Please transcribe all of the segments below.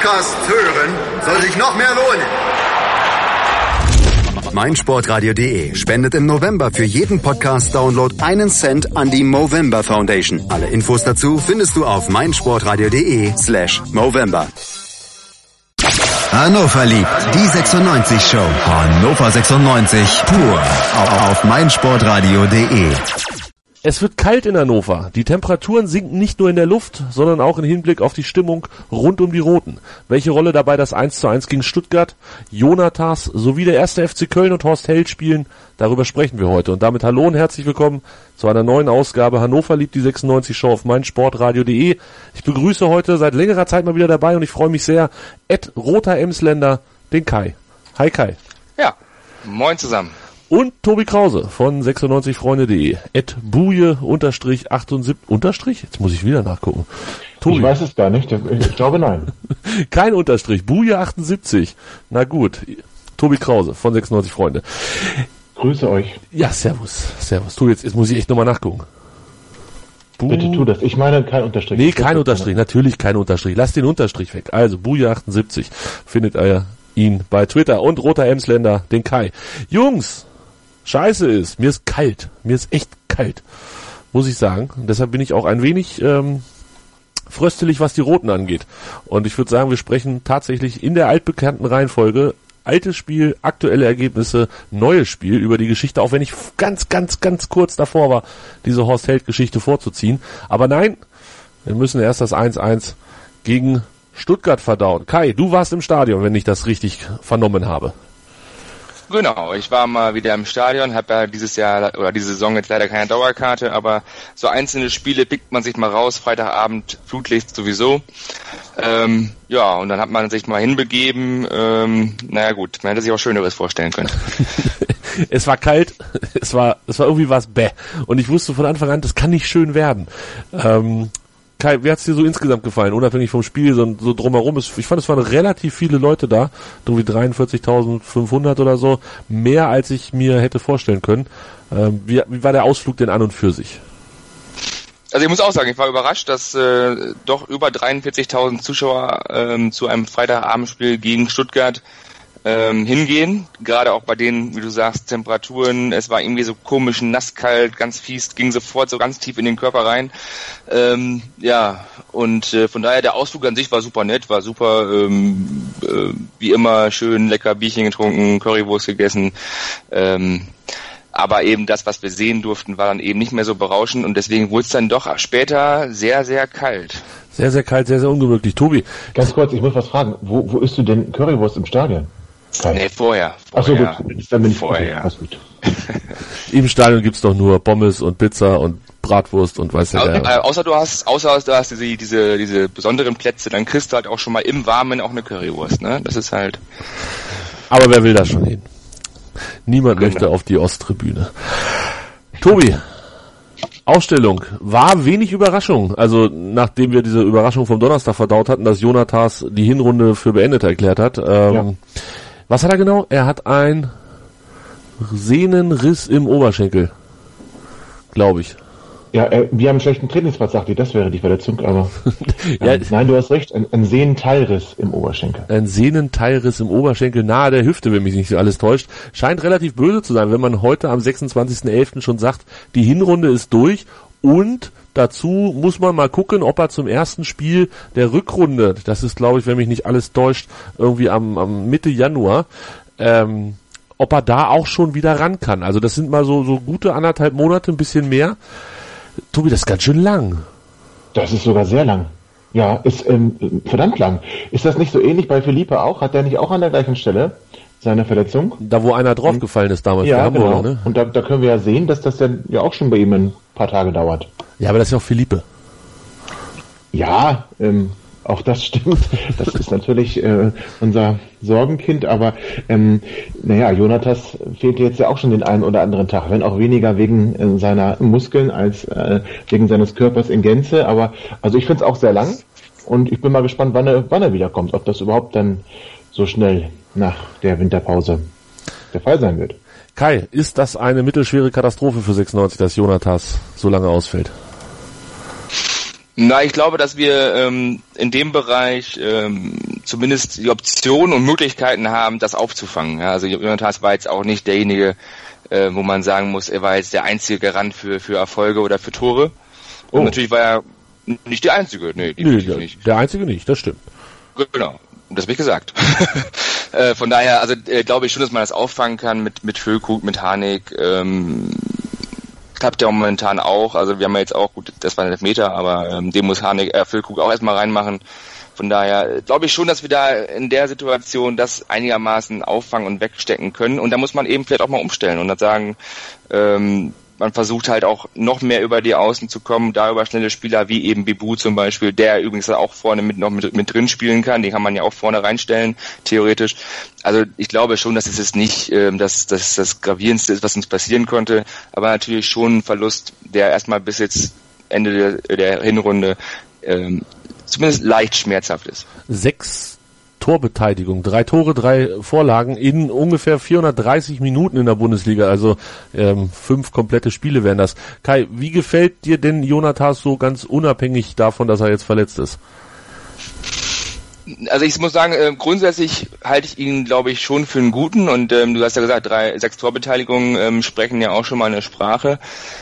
Podcast hören, soll sich noch mehr lohnen. meinsportradio.de spendet im November für jeden Podcast-Download 1 Cent an die Movember Foundation. Alle Infos dazu findest du auf meinsportradio.de/Movember. Hannover liebt die 96 Show. Hannover 96 pur auf meinsportradio.de. Es wird kalt in Hannover. Die Temperaturen sinken nicht nur in der Luft, sondern auch im Hinblick auf die Stimmung rund um die Roten. Welche Rolle dabei das 1:1 gegen Stuttgart, Jonatas sowie der 1. FC Köln und Horst Held spielen, darüber sprechen wir heute. Und damit hallo und herzlich willkommen zu einer neuen Ausgabe Hannover liebt die 96 Show auf meinsportradio.de. Ich begrüße heute seit längerer Zeit mal wieder dabei und ich freue mich sehr, Roter Emsländer, den Kai. Hi Kai. Ja, moin zusammen. Und Tobi Krause von 96freunde.de. @buje_78. Jetzt muss ich wieder nachgucken. Tobi. Ich weiß es gar nicht. Ich glaube nein. Kein Unterstrich. Buje78. Na gut. Tobi Krause von 96freunde. Grüße euch. Ja, servus. Servus. Tu jetzt muss ich echt nochmal nachgucken. Bitte tu das. Ich meine kein Unterstrich. Nee, kein Unterstrich. Natürlich kein Unterstrich. Lass den Unterstrich weg. Also Buje78 findet ihr ihn bei Twitter und Roter Emsländer, den Kai. Jungs, scheiße ist, mir ist kalt. Mir ist echt kalt, muss ich sagen. Und deshalb bin ich auch ein wenig fröstelig, was die Roten angeht. Und ich würde sagen, wir sprechen tatsächlich in der altbekannten Reihenfolge altes Spiel, aktuelle Ergebnisse, neues Spiel über die Geschichte, auch wenn ich ganz kurz davor war, diese Horst-Held-Geschichte vorzuziehen. Aber nein, wir müssen erst das 1:1 gegen Stuttgart verdauen. Kai, du warst im Stadion, wenn ich das richtig vernommen habe. Genau, ich war mal wieder im Stadion, habe ja dieses Jahr oder diese Saison jetzt leider keine Dauerkarte, aber so einzelne Spiele pickt man sich mal raus, Freitagabend, Flutlicht sowieso. Ja, und dann hat man sich mal hinbegeben. Naja gut, man hätte sich auch Schöneres vorstellen können. Es war kalt, es war irgendwie was bäh. Und ich wusste von Anfang an, das kann nicht schön werden. Kai, wie hat's dir so insgesamt gefallen, unabhängig vom Spiel, so drumherum? Ich fand, es waren relativ viele Leute da, so wie 43.500 oder so, mehr als ich mir hätte vorstellen können. Wie war der Ausflug denn an und für sich? Also ich muss auch sagen, ich war überrascht, dass doch über 43.000 Zuschauer zu einem Freitagabendspiel gegen Stuttgart hingehen, gerade auch bei den, wie du sagst, Temperaturen, es war irgendwie so komisch nasskalt, ganz fies, ging sofort so ganz tief in den Körper rein. Ja, und von daher der Ausflug an sich war super nett, war super, wie immer schön lecker Bierchen getrunken, Currywurst gegessen, aber eben das, was wir sehen durften, war dann eben nicht mehr so berauschend und deswegen wurde es dann doch später sehr, sehr kalt. Sehr, sehr kalt, sehr, sehr ungemütlich. Tobi. Ganz kurz, ich muss was fragen. Wo isst du denn Currywurst im Stadion? Nee, vorher. Ach so, gut. Dann bin ich vorher. Gut. Im Stadion gibt's doch nur Pommes und Pizza und Bratwurst und weiß ja. Außer du hast diese besonderen Plätze, dann kriegst du halt auch schon mal im Warmen auch eine Currywurst, ne? Das ist halt. Aber wer will da schon hin? Niemand möchte auf die Osttribüne. Tobi. Ausstellung war wenig Überraschung. Also nachdem wir diese Überraschung vom Donnerstag verdaut hatten, dass Jonatas die Hinrunde für beendet erklärt hat. Ja. Was hat er genau? Er hat ein Sehnenriss im Oberschenkel, glaube ich. Ja, wir haben einen schlechten Trainingsplatz, sagt ihr, das wäre die Verletzung, aber ja, nein, du hast recht, ein Sehnenteilriss im Oberschenkel. Ein Sehnenteilriss im Oberschenkel nahe der Hüfte, wenn mich nicht alles täuscht. Scheint relativ böse zu sein, wenn man heute am 26.11. schon sagt, die Hinrunde ist durch und dazu muss man mal gucken, ob er zum ersten Spiel der Rückrunde, das ist glaube ich, wenn mich nicht alles täuscht, irgendwie am Mitte Januar, ob er da auch schon wieder ran kann. Also das sind mal so gute 1,5 Monate, ein bisschen mehr. Tobi, das ist ganz schön lang. Das ist sogar sehr lang. Ja, ist verdammt lang. Ist das nicht so ähnlich bei Felipe auch? Hat der nicht auch an der gleichen Stelle seine Verletzung? Da, wo einer draufgefallen ist damals ja, für Hamburg, genau. Ne? Und da können wir ja sehen, dass das dann ja auch schon bei ihm ein paar Tage dauert. Ja, aber das ist ja auch Felipe. Ja, auch das stimmt. Das ist natürlich unser Sorgenkind, aber Jonatas fehlt jetzt ja auch schon den einen oder anderen Tag, wenn auch weniger wegen seiner Muskeln als wegen seines Körpers in Gänze. Aber also ich finde es auch sehr lang und ich bin mal gespannt, wann er wiederkommt, ob das überhaupt dann so schnell nach der Winterpause der Fall sein wird. Kai, ist das eine mittelschwere Katastrophe für 96, dass Jonatas so lange ausfällt? Na, ich glaube, dass wir in dem Bereich zumindest die Optionen und Möglichkeiten haben, das aufzufangen. Ja, also Jonathas war jetzt auch nicht derjenige, wo man sagen muss, er war jetzt der einzige Garant für Erfolge oder für Tore. Und natürlich war er nicht der Einzige. Nee, nicht. Der Einzige nicht, das stimmt. Genau, das habe ich gesagt. Von daher, also glaube ich schon, dass man das auffangen kann mit Füllkrug, mit Harnik. Klappt ja momentan auch. Also wir haben ja jetzt auch, gut, das war ein Elfmeter, aber den muss Füllkrug auch erstmal reinmachen. Von daher glaube ich schon, dass wir da in der Situation das einigermaßen auffangen und wegstecken können. Und da muss man eben vielleicht auch mal umstellen und dann sagen, man versucht halt auch noch mehr über die Außen zu kommen, da über schnelle Spieler wie eben Bibu zum Beispiel, der übrigens auch vorne mit drin spielen kann, den kann man ja auch vorne reinstellen, theoretisch. Also ich glaube schon, dass es jetzt nicht das Gravierendste ist, was uns passieren konnte, aber natürlich schon ein Verlust, der erstmal bis jetzt Ende der Hinrunde zumindest leicht schmerzhaft ist. 6 Torbeteiligung, 3 Tore, 3 Vorlagen in ungefähr 430 Minuten in der Bundesliga, also 5 komplette Spiele wären das. Kai, wie gefällt dir denn Jonathas so ganz unabhängig davon, dass er jetzt verletzt ist? Also ich muss sagen, grundsätzlich halte ich ihn, glaube ich, schon für einen guten und du hast ja gesagt, 6 Torbeteiligungen sprechen ja auch schon mal eine Sprache,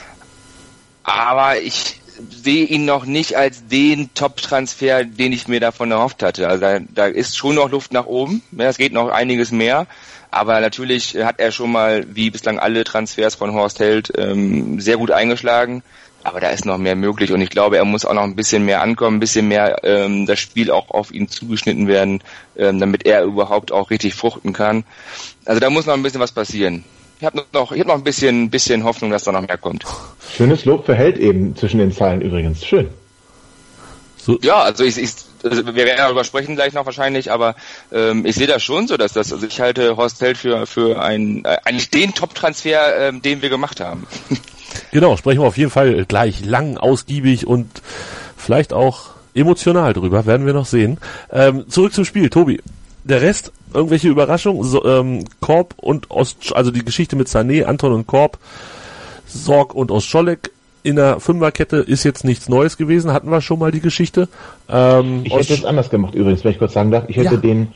aber ich sehe ihn noch nicht als den Top-Transfer, den ich mir davon erhofft hatte. Also da ist schon noch Luft nach oben. Ja, es geht noch einiges mehr. Aber natürlich hat er schon mal, wie bislang alle Transfers von Horst Held, sehr gut eingeschlagen. Aber da ist noch mehr möglich. Und ich glaube, er muss auch noch ein bisschen mehr ankommen, ein bisschen mehr das Spiel auch auf ihn zugeschnitten werden, damit er überhaupt auch richtig fruchten kann. Also da muss noch ein bisschen was passieren. Ich habe noch ein bisschen Hoffnung, dass da noch mehr kommt. Schönes Lob für Held eben zwischen den Zeilen übrigens. Schön. So. Ja, also wir werden darüber sprechen gleich noch wahrscheinlich, aber ich sehe das schon so, dass also ich halte Horst Held für eigentlich den Top-Transfer, den wir gemacht haben. Genau, sprechen wir auf jeden Fall gleich lang, ausgiebig und vielleicht auch emotional drüber, werden wir noch sehen. Zurück zum Spiel, Tobi. Der Rest, irgendwelche Überraschungen, Korb und also die Geschichte mit Sané, Anton und Korb, Sorg und Ostscholek in der Fünferkette ist jetzt nichts Neues gewesen, hatten wir schon mal die Geschichte. Ich hätte es anders gemacht übrigens, wenn ich kurz sagen darf. Ich hätte den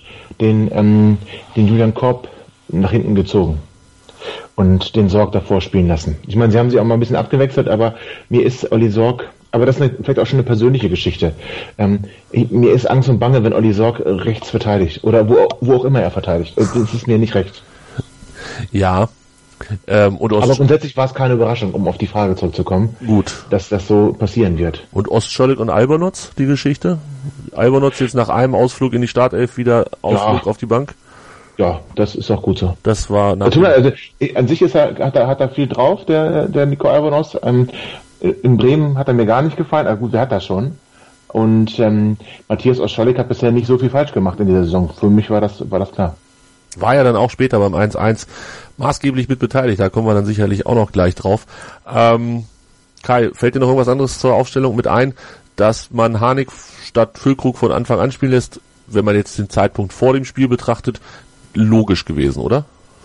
Julian Korb nach hinten gezogen und den Sorg davor spielen lassen. Ich meine, sie haben sie auch mal ein bisschen abgewechselt, aber mir ist Olli Sorg, aber das ist vielleicht auch schon eine persönliche Geschichte. Mir ist Angst und Bange, wenn Olli Sorg rechts verteidigt oder wo auch immer er verteidigt. Das ist mir nicht recht. Ja. Aber grundsätzlich war es keine Überraschung, um auf die Frage zurückzukommen, gut, dass das so passieren wird. Und Ostscholek und Albernotz, die Geschichte? Albernotz jetzt nach einem Ausflug in die Startelf wieder Ausflug auf die Bank? Ja, das ist auch gut so. Das war also an sich hat er viel drauf, der Nico Albernotz. In Bremen hat er mir gar nicht gefallen, aber gut, der hat das schon. Und Matthias Ostscholek hat bisher nicht so viel falsch gemacht in dieser Saison. Für mich war das klar. War ja dann auch später beim 1-1 maßgeblich mit beteiligt, da kommen wir dann sicherlich auch noch gleich drauf. Kai, fällt dir noch irgendwas anderes zur Aufstellung mit ein, dass man Harnik statt Füllkrug von Anfang an spielen lässt, wenn man jetzt den Zeitpunkt vor dem Spiel betrachtet, logisch gewesen, oder?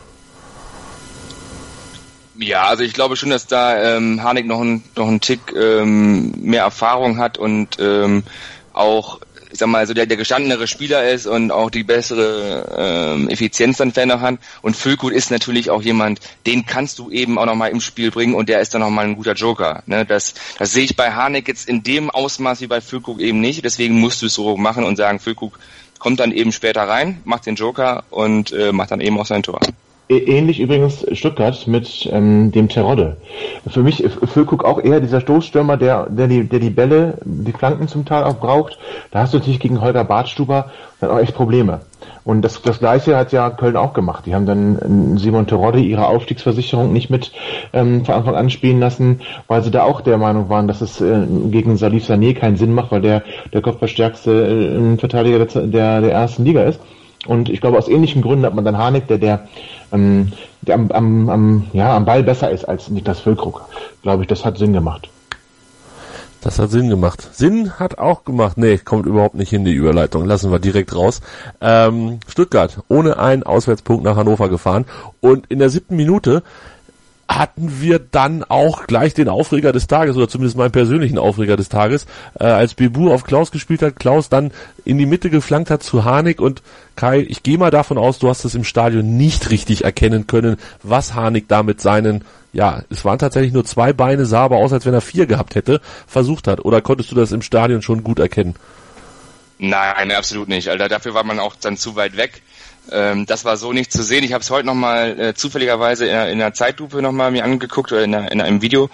Ja, also ich glaube schon, dass da Harnik noch einen Tick mehr Erfahrung hat und auch, ich sag mal, so der gestandenere Spieler ist und auch die bessere Effizienz dann vielleicht noch hat. Und Füllkrug ist natürlich auch jemand, den kannst du eben auch nochmal im Spiel bringen und der ist dann nochmal ein guter Joker. Ne? Das sehe ich bei Harnik jetzt in dem Ausmaß wie bei Füllkrug eben nicht. Deswegen musst du es so machen und sagen, Füllkrug kommt dann eben später rein, macht den Joker und macht dann eben auch sein Tor. Ähnlich übrigens Stuttgart mit dem Terodde. Für mich Füllkrug auch eher dieser Stoßstürmer, der die Bälle, die Flanken zum Teil auch braucht. Da hast du natürlich gegen Holger Badstuber dann auch echt Probleme. Und das Gleiche hat ja Köln auch gemacht. Die haben dann Simon Terodde ihre Aufstiegsversicherung nicht mit von Anfang an spielen lassen, weil sie da auch der Meinung waren, dass es gegen Salif Sané keinen Sinn macht, weil der kopfballstärkste Verteidiger der ersten Liga ist. Und ich glaube, aus ähnlichen Gründen hat man dann Harnik, der am Ball besser ist als Niklas Füllkrug. Glaube ich, das hat Sinn gemacht. Das hat Sinn gemacht. Sinn hat auch gemacht. Nee, kommt überhaupt nicht hin, die Überleitung. Lassen wir direkt raus. Stuttgart ohne einen Auswärtspunkt nach Hannover gefahren. Und in der 7. Minute hatten wir dann auch gleich den Aufreger des Tages, oder zumindest meinen persönlichen Aufreger des Tages, als Bebu auf Klaus gespielt hat, Klaus dann in die Mitte geflankt hat zu Harnik, und Kai, ich gehe mal davon aus, du hast es im Stadion nicht richtig erkennen können, was Harnik da mit seinen, ja, es waren tatsächlich nur 2 Beine, sah aber aus, als wenn er 4 gehabt hätte, versucht hat, oder konntest du das im Stadion schon gut erkennen? Nein, absolut nicht, Alter, dafür war man auch dann zu weit weg. Das war so nicht zu sehen. Ich habe es heute nochmal zufälligerweise in der Zeitlupe nochmal mir angeguckt oder in einem Video.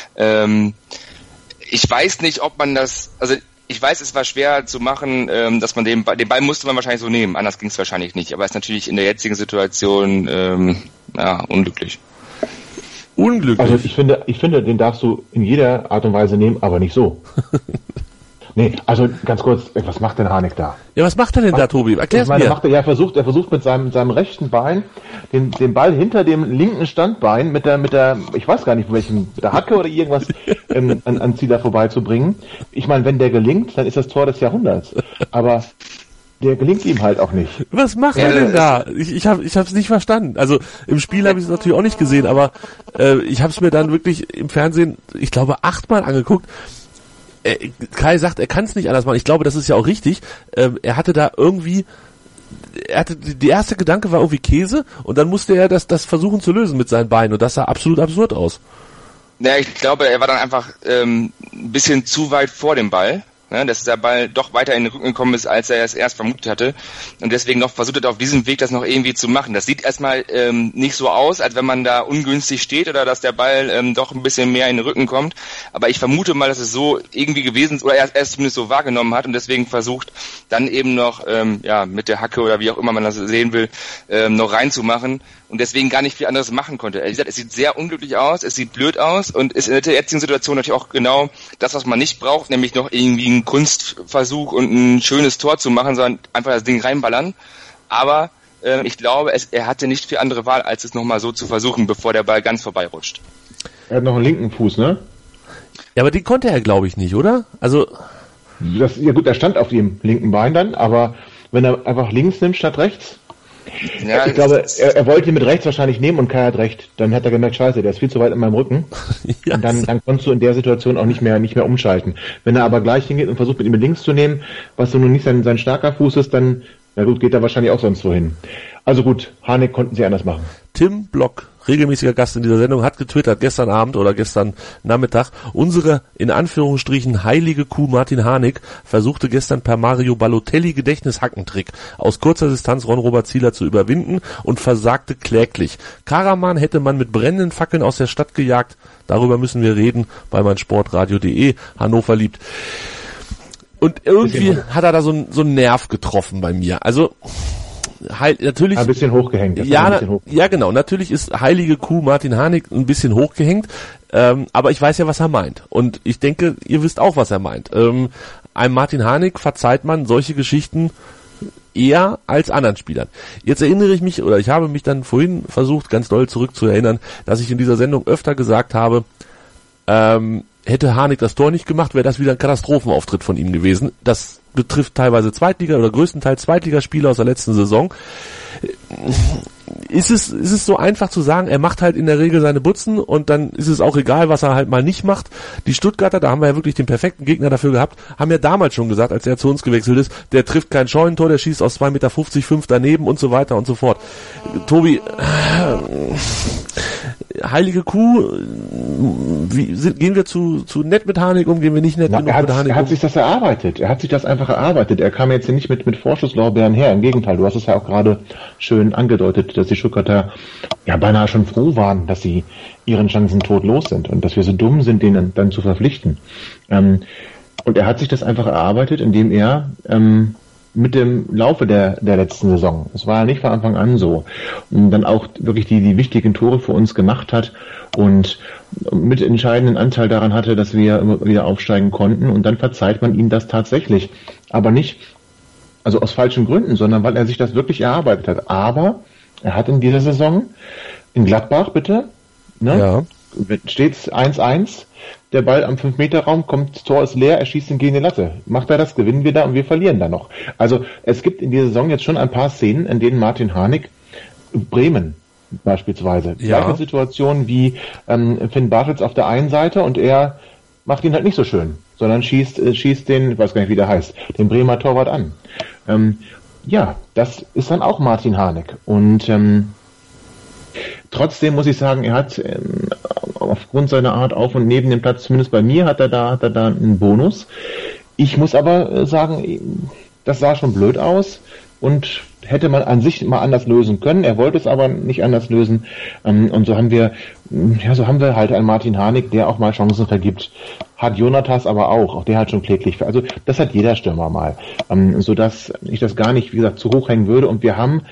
Ich weiß nicht, ob man das, also ich weiß, es war schwer zu machen, dass man den Ball musste man wahrscheinlich so nehmen, anders ging es wahrscheinlich nicht. Aber es ist natürlich in der jetzigen Situation unglücklich. Unglücklich? Also ich finde, den darfst du in jeder Art und Weise nehmen, aber nicht so. Nee, also ganz kurz, was macht denn Harnik da? Ja, was macht er denn da, Tobi? Erklär's mir. Er versucht mit seinem rechten Bein den Ball hinter dem linken Standbein mit der, ich weiß gar nicht, mit der Hacke oder irgendwas an Zieler vorbeizubringen. Ich meine, wenn der gelingt, dann ist das Tor des Jahrhunderts. Aber der gelingt ihm halt auch nicht. Was macht er denn da? Ich hab's nicht verstanden. Also im Spiel habe ich es natürlich auch nicht gesehen, aber ich habe es mir dann wirklich im Fernsehen, ich glaube, 8-mal angeguckt. Kai sagt, er kann es nicht anders machen. Ich glaube, das ist ja auch richtig. Er hatte da irgendwie, die erste Gedanke war irgendwie Käse, und dann musste er das versuchen zu lösen mit seinen Beinen, und das sah absolut absurd aus. Ja, ich glaube, er war dann einfach ein bisschen zu weit vor dem Ball. Ne, dass der Ball doch weiter in den Rücken gekommen ist, als er es erst vermutet hatte, und deswegen noch versucht hat, auf diesem Weg das noch irgendwie zu machen. Das sieht erstmal nicht so aus, als wenn man da ungünstig steht oder dass der Ball doch ein bisschen mehr in den Rücken kommt, aber ich vermute mal, dass es so irgendwie gewesen ist, oder er es zumindest so wahrgenommen hat, und deswegen versucht, dann eben noch mit der Hacke oder wie auch immer man das sehen will, noch reinzumachen, und deswegen gar nicht viel anderes machen konnte. Wie gesagt, es sieht sehr unglücklich aus, es sieht blöd aus, und ist in der jetzigen Situation natürlich auch genau das, was man nicht braucht, nämlich noch irgendwie einen Kunstversuch und ein schönes Tor zu machen, sondern einfach das Ding reinballern. Aber ich glaube, er hatte nicht viel andere Wahl, als es nochmal so zu versuchen, bevor der Ball ganz vorbeirutscht. Er hat noch einen linken Fuß, ne? Ja, aber den konnte er, glaube ich, nicht, oder? Also ja gut, er stand auf dem linken Bein dann, aber wenn er einfach links nimmt statt rechts, ja, ich glaube, er wollte ihn mit rechts wahrscheinlich nehmen, und Kai hat recht. Dann hat er gemerkt, scheiße, der ist viel zu weit in meinem Rücken. Ja. Und dann konntest du in der Situation auch nicht mehr umschalten. Wenn er aber gleich hingeht und versucht, mit ihm links zu nehmen, was so nun nicht sein starker Fuß ist, dann, na gut, geht er wahrscheinlich auch sonst wohin. Also gut, Harnik konnten sie anders machen. Tim Block, regelmäßiger Gast in dieser Sendung, hat getwittert gestern Abend oder gestern Nachmittag: Unsere, in Anführungsstrichen, heilige Kuh Martin Harnik versuchte gestern per Mario Balotelli Gedächtnishackentrick aus kurzer Distanz Ron-Robert Zieler zu überwinden und versagte kläglich. Karaman hätte man mit brennenden Fackeln aus der Stadt gejagt. Darüber müssen wir reden bei meinsportradio.de. Hannover liebt. Und irgendwie hat er da so einen Nerv getroffen bei mir. Also natürlich ein bisschen hochgehängt. Ja, genau. Natürlich ist heilige Kuh Martin Harnik ein bisschen hochgehängt, aber ich weiß ja, was er meint. Und ich denke, ihr wisst auch, was er meint. Einem Martin Harnik verzeiht man solche Geschichten eher als anderen Spielern. Jetzt erinnere ich mich, oder ich habe mich dann vorhin versucht, ganz doll zurückzuerinnern, dass ich in dieser Sendung öfter gesagt habe, hätte Harnik das Tor nicht gemacht, wäre das wieder ein Katastrophenauftritt von ihm gewesen. Das betrifft teilweise Zweitliga- oder größtenteils Zweitligaspieler aus der letzten Saison. Ist es so einfach zu sagen, er macht halt in der Regel seine Butzen, und dann ist es auch egal, was er halt mal nicht macht. Die Stuttgarter, da haben wir ja wirklich den perfekten Gegner dafür gehabt, haben ja damals schon gesagt, als er zu uns gewechselt ist, der trifft kein Scheunentor, der schießt aus 2,50 Meter 5 daneben und so weiter und so fort. Tobi, heilige Kuh, gehen wir zu nett mit Harnik um, gehen wir nicht nett genug mit Harnik um? Er hat sich das erarbeitet. Er hat sich das einfach erarbeitet. Er kam jetzt hier nicht mit Vorschusslorbeeren her. Im Gegenteil, du hast es ja auch gerade schön angedeutet, dass die Stuttgarter ja beinahe schon froh waren, dass sie ihren Chancen todlos sind und dass wir so dumm sind, den dann zu verpflichten. Und er hat sich das einfach erarbeitet, indem er mit dem Laufe der letzten Saison, es war ja nicht von Anfang an so, und dann auch wirklich die wichtigen Tore für uns gemacht hat und mit entscheidenden Anteil daran hatte, dass wir immer wieder aufsteigen konnten, und dann verzeiht man ihm das tatsächlich. Aber nicht aus falschen Gründen, sondern weil er sich das wirklich erarbeitet hat. Aber er hat in dieser Saison in Gladbach, bitte, ne? Ja. Steht's 1-1, der Ball am 5-Meter-Raum kommt, das Tor ist leer, er schießt ihn gegen die Latte. Macht er das, gewinnen wir da, und wir verlieren da noch. Also es gibt in dieser Saison jetzt schon ein paar Szenen, in denen Martin Harnik Bremen beispielsweise. Ja. Gleiche Situation wie Finn Bartels auf der einen Seite und er macht ihn halt nicht so schön, sondern schießt den, ich weiß gar nicht, wie der heißt, den Bremer Torwart an. Ja, das ist dann auch Martin Harnik. Und trotzdem muss ich sagen, er hat aufgrund seiner Art auf und neben dem Platz, zumindest bei mir, hat er da einen Bonus. Ich muss aber sagen, das sah schon blöd aus und hätte man an sich mal anders lösen können. Er wollte es aber nicht anders lösen. Und so haben wir halt einen Martin Harnik, der auch mal Chancen vergibt. Hat Jonatas aber auch. Auch der hat schon kläglich. Also das hat jeder Stürmer mal. Sodass ich das gar nicht, wie gesagt, zu hoch hängen würde. Und wir haben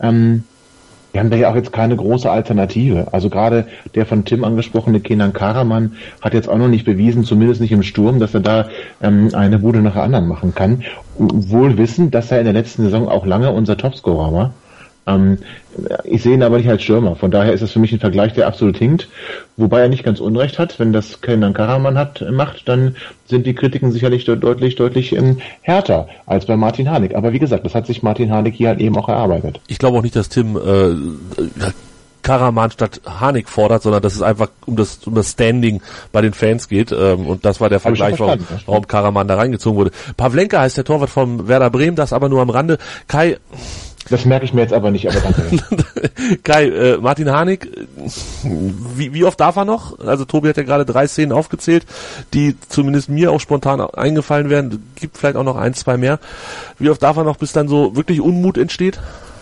da ja auch jetzt keine große Alternative. Also gerade der von Tim angesprochene Kenan Karaman hat jetzt auch noch nicht bewiesen, zumindest nicht im Sturm, dass er da eine Bude nach der anderen machen kann. Wohl wissend, dass er in der letzten Saison auch lange unser Topscorer war. Ich sehe ihn aber nicht als Stürmer. Von daher ist das für mich ein Vergleich, der absolut hinkt. Wobei er nicht ganz Unrecht hat. Wenn das Kenan Karaman macht, dann sind die Kritiken sicherlich deutlich härter als bei Martin Harnik. Aber wie gesagt, das hat sich Martin Harnik hier halt eben auch erarbeitet. Ich glaube auch nicht, dass Tim Karaman statt Harnik fordert, sondern dass es einfach um das Standing bei den Fans geht. Und das war der Vergleich, warum Karaman da reingezogen wurde. Pavlenka heißt der Torwart vom Werder Bremen, das aber nur am Rande. Kai... Das merke ich mir jetzt aber nicht, aber danke. Kai, Martin Harnik, wie oft darf er noch? Also Tobi hat ja gerade 3 Szenen aufgezählt, die zumindest mir auch spontan eingefallen wären. Gibt vielleicht auch noch 1, 2 mehr. Wie oft darf er noch, bis dann so wirklich Unmut entsteht?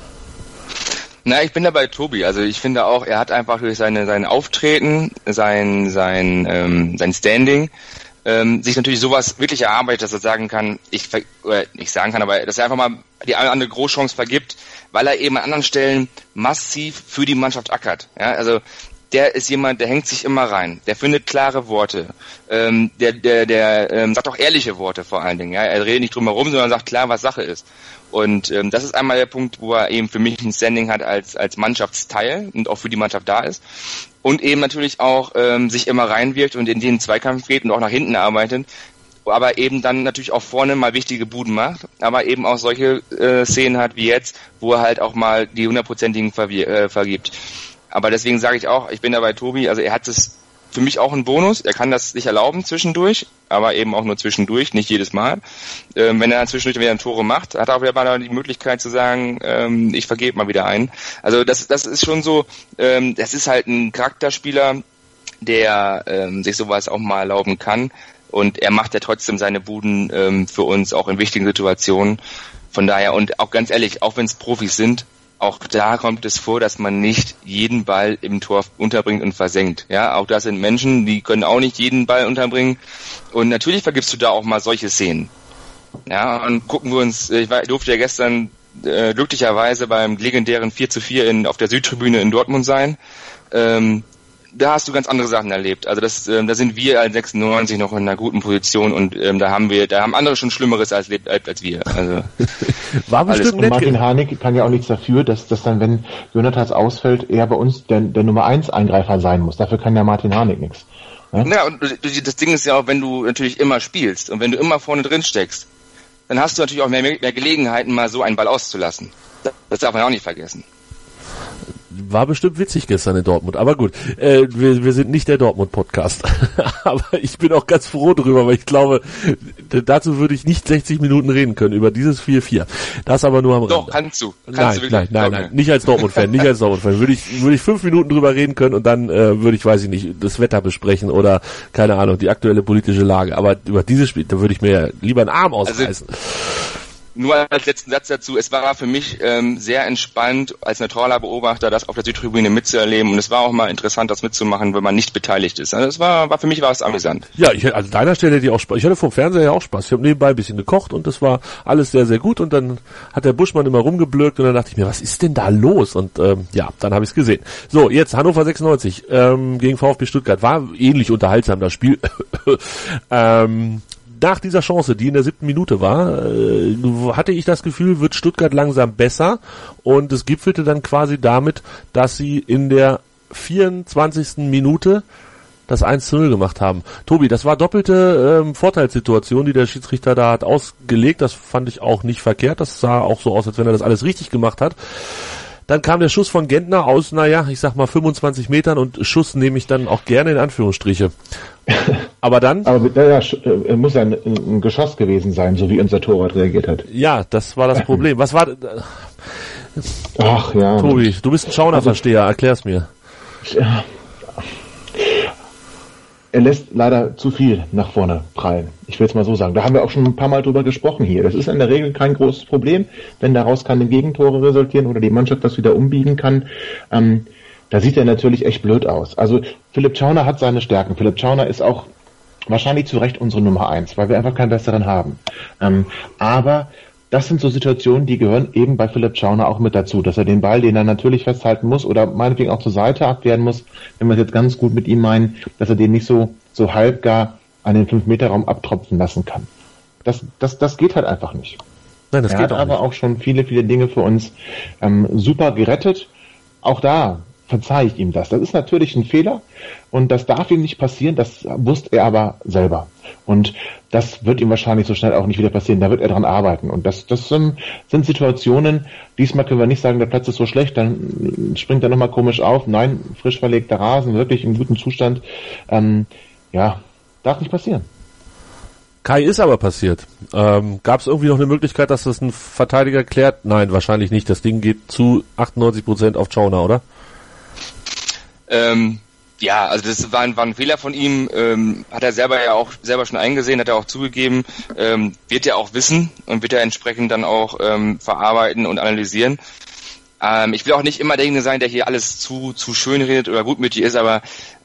Na, ich bin da bei Tobi. Also ich finde auch, er hat einfach durch sein Auftreten, sein Standing, sich natürlich sowas wirklich erarbeitet, dass er sagen kann, aber dass er einfach mal die eine oder andere Großchance vergibt, weil er eben an anderen Stellen massiv für die Mannschaft ackert. Ja, also der ist jemand, der hängt sich immer rein, der findet klare Worte, der sagt auch ehrliche Worte vor allen Dingen. Ja, er redet nicht drum herum, sondern sagt klar, was Sache ist. Und das ist einmal der Punkt, wo er eben für mich ein Standing hat als Mannschaftsteil und auch für die Mannschaft da ist. Und eben natürlich auch sich immer reinwirkt und in den Zweikampf geht und auch nach hinten arbeitet, aber eben dann natürlich auch vorne mal wichtige Buden macht, aber eben auch solche Szenen hat wie jetzt, wo er halt auch mal die 100%igen vergibt. Aber deswegen sage ich auch, ich bin da bei Tobi, also er hat es für mich auch einen Bonus, er kann das sich erlauben zwischendurch, aber eben auch nur zwischendurch, nicht jedes Mal. Wenn er dann zwischendurch wieder Tore macht, hat er auch wieder mal die Möglichkeit zu sagen, ich vergebe mal wieder ein. Also das ist schon so, das ist halt ein Charakterspieler, der sich sowas auch mal erlauben kann und er macht ja trotzdem seine Buden für uns auch in wichtigen Situationen. Von daher, und auch ganz ehrlich, auch wenn es Profis sind, auch da kommt es vor, dass man nicht jeden Ball im Tor unterbringt und versenkt. Ja, auch das sind Menschen, die können auch nicht jeden Ball unterbringen. Und natürlich vergibst du da auch mal solche Szenen. Ja, und gucken wir uns, ich durfte ja gestern glücklicherweise beim legendären 4:4 auf der Südtribüne in Dortmund sein. Da hast du ganz andere Sachen erlebt. Also da sind wir als 96 noch in einer guten Position und da haben andere schon Schlimmeres als wir. Also war bestimmt und Martin Harnik kann ja auch nichts dafür, dass dann, wenn Jonatas ausfällt, er bei uns der Nummer 1 Eingreifer sein muss. Dafür kann ja Martin Harnik nichts. Ja, und das Ding ist ja auch, wenn du natürlich immer spielst und wenn du immer vorne drin steckst, dann hast du natürlich auch mehr Gelegenheiten, mal so einen Ball auszulassen. Das darf man auch nicht vergessen. War bestimmt witzig gestern in Dortmund, aber gut, wir sind nicht der Dortmund-Podcast, aber ich bin auch ganz froh drüber, weil ich glaube, dazu würde ich nicht 60 Minuten reden können, über dieses 4:4. Das aber nur am Rande. Doch, kannst du Nein, nicht als Dortmund-Fan, Würde ich 5 Minuten drüber reden können und dann würde ich, weiß ich nicht, das Wetter besprechen oder, keine Ahnung, die aktuelle politische Lage, aber über dieses Spiel, da würde ich mir lieber einen Arm ausreißen. Nur als letzten Satz dazu, es war für mich sehr entspannt, als neutraler Beobachter das auf der Südtribüne mitzuerleben und es war auch mal interessant, das mitzumachen, wenn man nicht beteiligt ist. Also für mich war es amüsant. Ja, also deiner Stelle hätte ich auch Spaß. Ich hatte vom Fernseher ja auch Spaß. Ich habe nebenbei ein bisschen gekocht und das war alles sehr, sehr gut und dann hat der Buschmann immer rumgeblökt und dann dachte ich mir, was ist denn da los? Und dann habe ich es gesehen. So, jetzt Hannover 96 gegen VfB Stuttgart. War ähnlich unterhaltsam, das Spiel. Nach dieser Chance, die in der 7. Minute war, hatte ich das Gefühl, wird Stuttgart langsam besser und es gipfelte dann quasi damit, dass sie in der 24. Minute das 1:0 gemacht haben. Tobi, das war doppelte Vorteilssituation, die der Schiedsrichter da hat ausgelegt. Das fand ich auch nicht verkehrt. Das sah auch so aus, als wenn er das alles richtig gemacht hat. Dann kam der Schuss von Gentner aus, ich sag mal 25 Metern und Schuss nehme ich dann auch gerne in Anführungsstriche. Aber dann... Aber muss ja ein Geschoss gewesen sein, so wie unser Torwart reagiert hat. Ja, das war das Problem. Was war... Ach ja. Tobi, du bist ein Schaunerversteher, erklär's mir. Ja. Er lässt leider zu viel nach vorne prallen. Ich will es mal so sagen. Da haben wir auch schon ein paar Mal drüber gesprochen hier. Das ist in der Regel kein großes Problem, wenn daraus keine Gegentore resultieren oder die Mannschaft das wieder umbiegen kann. Da sieht er natürlich echt blöd aus. Also Philipp Schauner hat seine Stärken. Philipp Schauner ist auch wahrscheinlich zu Recht unsere Nummer 1, weil wir einfach keinen besseren haben. Aber das sind so Situationen, die gehören eben bei Philipp Schauner auch mit dazu, dass er den Ball, den er natürlich festhalten muss oder meinetwegen auch zur Seite abwehren muss, wenn wir es jetzt ganz gut mit ihm meinen, dass er den nicht so halbgar an den 5-Meter-Raum abtropfen lassen kann. Das geht halt einfach nicht. Nein, das er geht hat aber nicht. auch schon viele, viele Dinge für uns super gerettet. Auch da verzeihe ich ihm das. Das ist natürlich ein Fehler und das darf ihm nicht passieren, das wusste er aber selber. Und das wird ihm wahrscheinlich so schnell auch nicht wieder passieren, da wird er dran arbeiten. Und das sind Situationen, diesmal können wir nicht sagen, der Platz ist so schlecht, dann springt er nochmal komisch auf. Nein, frisch verlegter Rasen, wirklich in gutem Zustand. Darf nicht passieren. Kai, ist aber passiert. Gab es irgendwie noch eine Möglichkeit, dass das ein Verteidiger klärt? Nein, wahrscheinlich nicht. Das Ding geht zu 98% auf Schauner, oder? Also das war ein Fehler von ihm, hat er selber schon eingesehen, hat er auch zugegeben, wird er auch wissen und wird er entsprechend dann auch verarbeiten und analysieren. Ich will auch nicht immer derjenige sein, der hier alles zu schön redet oder gutmütig ist, aber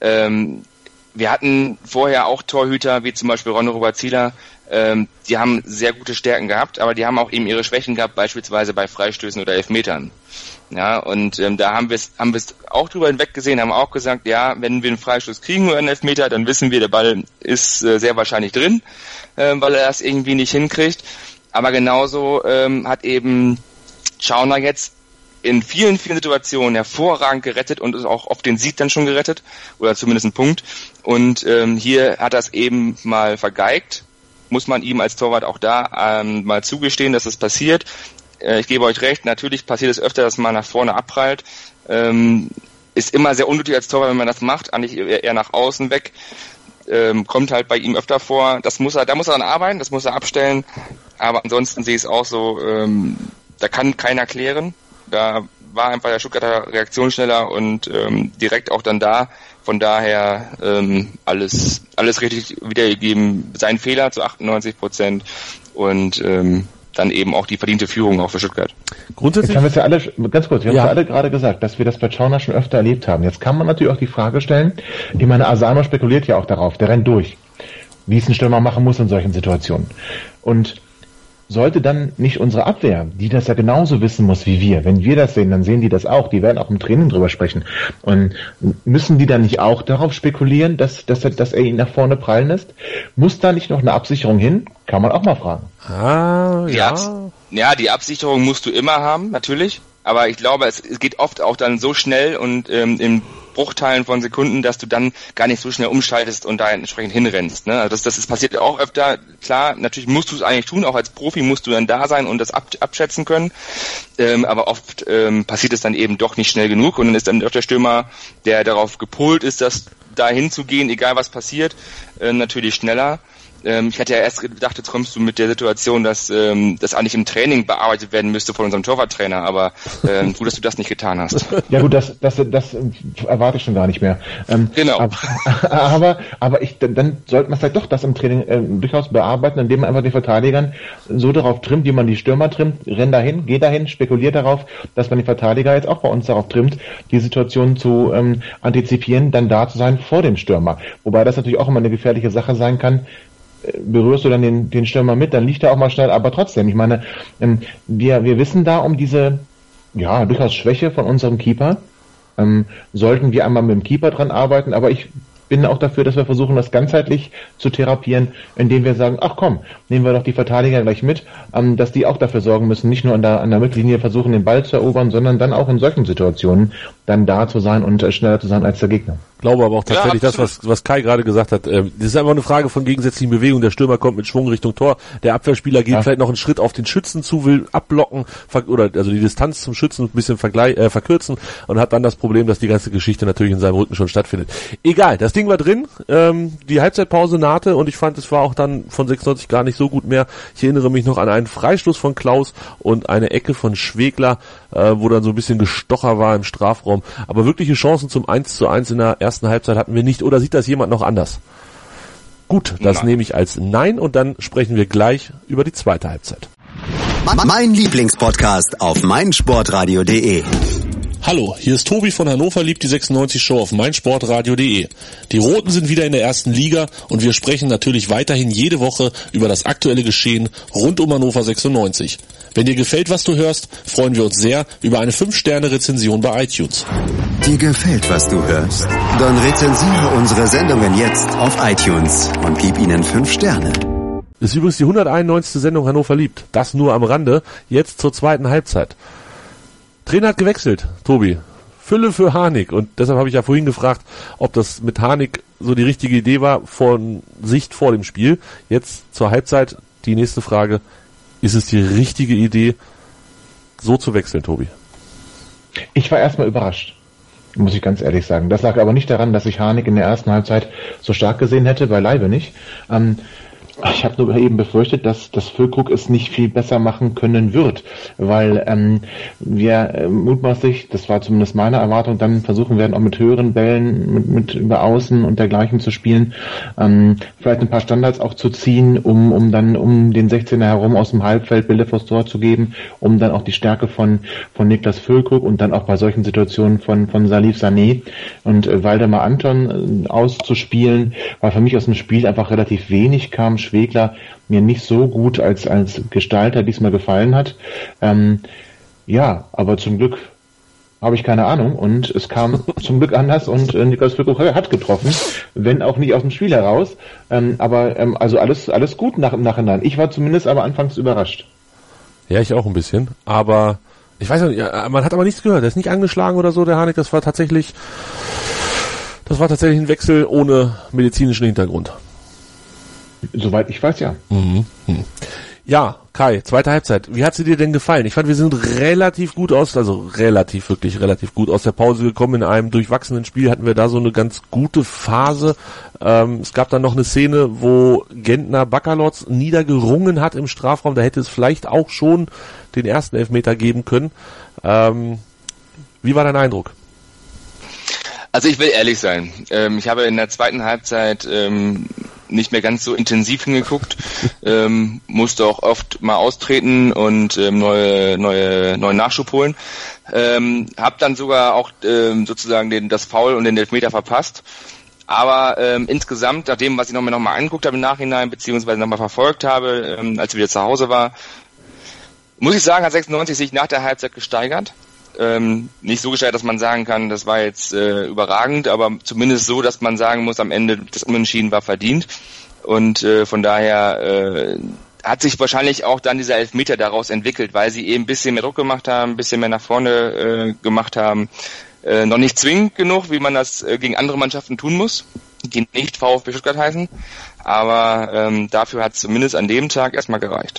wir hatten vorher auch Torhüter, wie zum Beispiel Ron-Robert Zieler, die haben sehr gute Stärken gehabt, aber die haben auch eben ihre Schwächen gehabt, beispielsweise bei Freistößen oder Elfmetern. Ja, und da haben wir es auch drüber hinweg gesehen, haben auch gesagt, ja, wenn wir einen Freistoß kriegen oder einen Elfmeter, dann wissen wir, der Ball ist sehr wahrscheinlich drin, weil er das irgendwie nicht hinkriegt. Aber genauso hat eben Schauner jetzt in vielen, vielen Situationen hervorragend gerettet und ist auch oft den Sieg dann schon gerettet, oder zumindest einen Punkt. Und hier hat er es eben mal vergeigt, muss man ihm als Torwart auch da mal zugestehen, dass es passiert. Ich gebe euch recht, natürlich passiert es öfter, dass man nach vorne abprallt. Ist immer sehr unnötig als Torwart, wenn man das macht, eigentlich eher nach außen weg. Kommt halt bei ihm öfter vor. Da muss er dann arbeiten, das muss er abstellen. Aber ansonsten sehe ich es auch so, da kann keiner klären. Da war einfach der Stuttgarter Reaktion schneller und direkt auch dann da. Von daher alles richtig wiedergegeben. Sein Fehler zu 98% und dann eben auch die verdiente Führung auch für Stuttgart. Grundsätzlich jetzt haben wir es ja alle, ganz kurz, wir haben es ja alle gerade gesagt, dass wir das bei Schauner schon öfter erlebt haben. Jetzt kann man natürlich auch die Frage stellen, ich meine, Asano spekuliert ja auch darauf, der rennt durch, wie es ein Stürmer machen muss in solchen Situationen. Und sollte dann nicht unsere Abwehr, die das ja genauso wissen muss wie wir, wenn wir das sehen, dann sehen die das auch, die werden auch im Training drüber sprechen. Und müssen die dann nicht auch darauf spekulieren, dass er ihn nach vorne prallen lässt? Muss da nicht noch eine Absicherung hin? Kann man auch mal fragen. Ja, die Absicherung musst du immer haben, natürlich. Aber ich glaube, es geht oft auch dann so schnell und in Bruchteilen von Sekunden, dass du dann gar nicht so schnell umschaltest und da entsprechend hinrennst. Ne? Also das passiert auch öfter. Klar, natürlich musst du es eigentlich tun, auch als Profi musst du dann da sein und das abschätzen können. Aber oft passiert es dann eben doch nicht schnell genug und dann ist dann doch der Stürmer, der darauf gepolt ist, das da hinzugehen, egal was passiert, natürlich schneller. Ich hatte ja erst gedacht, jetzt kommst du mit der Situation, dass das eigentlich im Training bearbeitet werden müsste von unserem Torwarttrainer, aber gut, dass du das nicht getan hast. Ja gut, das erwarte ich schon gar nicht mehr. Genau. Aber dann sollte man vielleicht doch das im Training durchaus bearbeiten, indem man einfach den Verteidigern so darauf trimmt, wie man die Stürmer trimmt, renn dahin, geh dahin, spekuliert darauf, dass man die Verteidiger jetzt auch bei uns darauf trimmt, die Situation zu antizipieren, dann da zu sein vor dem Stürmer. Wobei das natürlich auch immer eine gefährliche Sache sein kann. Berührst du dann den Stürmer mit, dann liegt er auch mal schnell, aber trotzdem, ich meine, wir wissen da um diese, durchaus Schwäche von unserem Keeper, sollten wir einmal mit dem Keeper dran arbeiten, aber ich bin auch dafür, dass wir versuchen, das ganzheitlich zu therapieren, indem wir sagen, ach komm, nehmen wir doch die Verteidiger gleich mit, dass die auch dafür sorgen müssen, nicht nur an der Mittellinie versuchen, den Ball zu erobern, sondern dann auch in solchen Situationen dann da zu sein und schneller zu sein als der Gegner. Ich glaube aber auch tatsächlich das, was Kai gerade gesagt hat, das ist einfach eine Frage von gegensätzlichen Bewegungen. Der Stürmer kommt mit Schwung Richtung Tor, der Abwehrspieler geht vielleicht noch einen Schritt auf den Schützen zu, will abblocken oder also die Distanz zum Schützen ein bisschen verkürzen und hat dann das Problem, dass die ganze Geschichte natürlich in seinem Rücken schon stattfindet. Egal, das Ding war drin, die Halbzeitpause nahte und ich fand, es war auch dann von 96 gar nicht so gut mehr. Ich erinnere mich noch an einen Freistoß von Klaus und eine Ecke von Schwegler, wo dann so ein bisschen Gestocher war im Strafraum. Aber wirkliche Chancen zum 1:1 in der ersten Halbzeit hatten wir nicht. Oder sieht das jemand noch anders? Gut, das nehme ich als Nein und dann sprechen wir gleich über die zweite Halbzeit. Mein Lieblingspodcast auf meinsportradio.de. Hallo, hier ist Tobi von Hannover liebt die 96 Show auf meinsportradio.de. Die Roten sind wieder in der ersten Liga und wir sprechen natürlich weiterhin jede Woche über das aktuelle Geschehen rund um Hannover 96. Wenn dir gefällt, was du hörst, freuen wir uns sehr über eine 5-Sterne-Rezension bei iTunes. Dir gefällt, was du hörst? Dann rezensiere unsere Sendungen jetzt auf iTunes und gib ihnen 5 Sterne. Das ist übrigens die 191. Sendung Hannover liebt. Das nur am Rande. Jetzt zur zweiten Halbzeit. Trainer hat gewechselt, Tobi. Fülle für Harnik. Und deshalb habe ich ja vorhin gefragt, ob das mit Harnik so die richtige Idee war von Sicht vor dem Spiel. Jetzt zur Halbzeit die nächste Frage. Ist es die richtige Idee, so zu wechseln, Tobi? Ich war erstmal überrascht, muss ich ganz ehrlich sagen. Das lag aber nicht daran, dass ich Harnik in der ersten Halbzeit so stark gesehen hätte, beileibe nicht. Ich habe nur eben befürchtet, dass das Füllkrug es nicht viel besser machen können wird, weil wir mutmaßlich, das war zumindest meine Erwartung, dann versuchen werden, auch mit höheren Bällen, mit über Außen und dergleichen zu spielen, vielleicht ein paar Standards auch zu ziehen, um dann um den 16er herum aus dem Halbfeld Bälle vors Tor zu geben, um dann auch die Stärke von Niklas Füllkrug und dann auch bei solchen Situationen von Salif Sané und Waldemar Anton auszuspielen, weil für mich aus dem Spiel einfach relativ wenig kam. Schwegler mir nicht so gut als Gestalter diesmal gefallen hat. Ja, aber zum Glück habe ich keine Ahnung und es kam zum Glück anders und Niklas Füllkrug hat getroffen, wenn auch nicht aus dem Spiel heraus. Also alles gut im Nachhinein. Ich war zumindest aber anfangs überrascht. Ja, ich auch ein bisschen, aber ich weiß nicht, man hat aber nichts gehört. Der ist nicht angeschlagen oder so, der Harnik. Das war tatsächlich ein Wechsel ohne medizinischen Hintergrund. Soweit ich weiß, ja. Ja, Kai, zweite Halbzeit. Wie hat sie dir denn gefallen? Ich fand, wir sind relativ gut wirklich relativ gut aus der Pause gekommen. In einem durchwachsenen Spiel hatten wir da so eine ganz gute Phase. Es gab dann noch eine Szene, wo Gentner Baccalords niedergerungen hat im Strafraum. Da hätte es vielleicht auch schon den ersten Elfmeter geben können. Wie war dein Eindruck? Also ich will ehrlich sein. Ich habe in der zweiten Halbzeit nicht mehr ganz so intensiv hingeguckt, musste auch oft mal austreten und neuen Nachschub holen. Hab dann sogar auch sozusagen das Foul und den Elfmeter verpasst. Aber insgesamt, nach dem, was ich noch mal angeguckt habe im Nachhinein, beziehungsweise nochmal verfolgt habe, als ich wieder zu Hause war, muss ich sagen, hat 96 sich nach der Halbzeit gesteigert. Nicht so gesteigert, dass man sagen kann, das war jetzt überragend, aber zumindest so, dass man sagen muss, am Ende das Unentschieden war verdient. Und von daher hat sich wahrscheinlich auch dann dieser Elfmeter daraus entwickelt, weil sie eben ein bisschen mehr Druck gemacht haben, ein bisschen mehr nach vorne gemacht haben. Noch nicht zwingend genug, wie man das gegen andere Mannschaften tun muss, die nicht VfB Stuttgart heißen. Aber dafür hat es zumindest an dem Tag erstmal gereicht.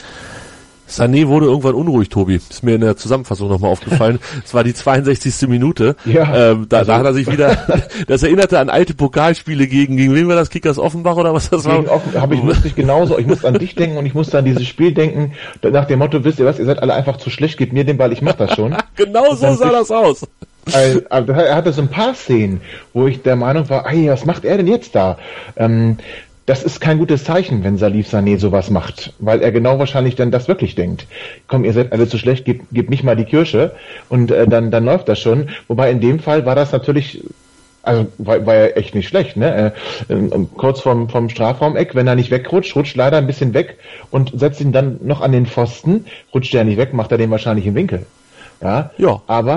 Sané wurde irgendwann unruhig, Tobi. Ist mir in der Zusammenfassung nochmal aufgefallen. Es war die 62. Minute. Ja, da hat er sich wieder, das erinnerte an alte Pokalspiele gegen wen war das? Kickers Offenbach oder was das war? Musste ich genauso. Ich musste an dich denken und ich musste an dieses Spiel denken, nach dem Motto, wisst ihr was, ihr seid alle einfach zu schlecht, gebt mir den Ball, ich mach das schon. Genau so sah das aus. Er hatte so ein paar Szenen, wo ich der Meinung war, was macht er denn jetzt da? Das ist kein gutes Zeichen, wenn Salif Sané sowas macht, weil er genau wahrscheinlich dann das wirklich denkt. Komm, ihr seid alle zu schlecht, gebt nicht mal die Kirsche und dann läuft das schon. Wobei in dem Fall war das natürlich, also war ja echt nicht schlecht, ne? Kurz vom Strafraumeck, wenn er nicht wegrutscht, rutscht leider ein bisschen weg und setzt ihn dann noch an den Pfosten, rutscht er nicht weg, macht er den wahrscheinlich im Winkel. Ja. Aber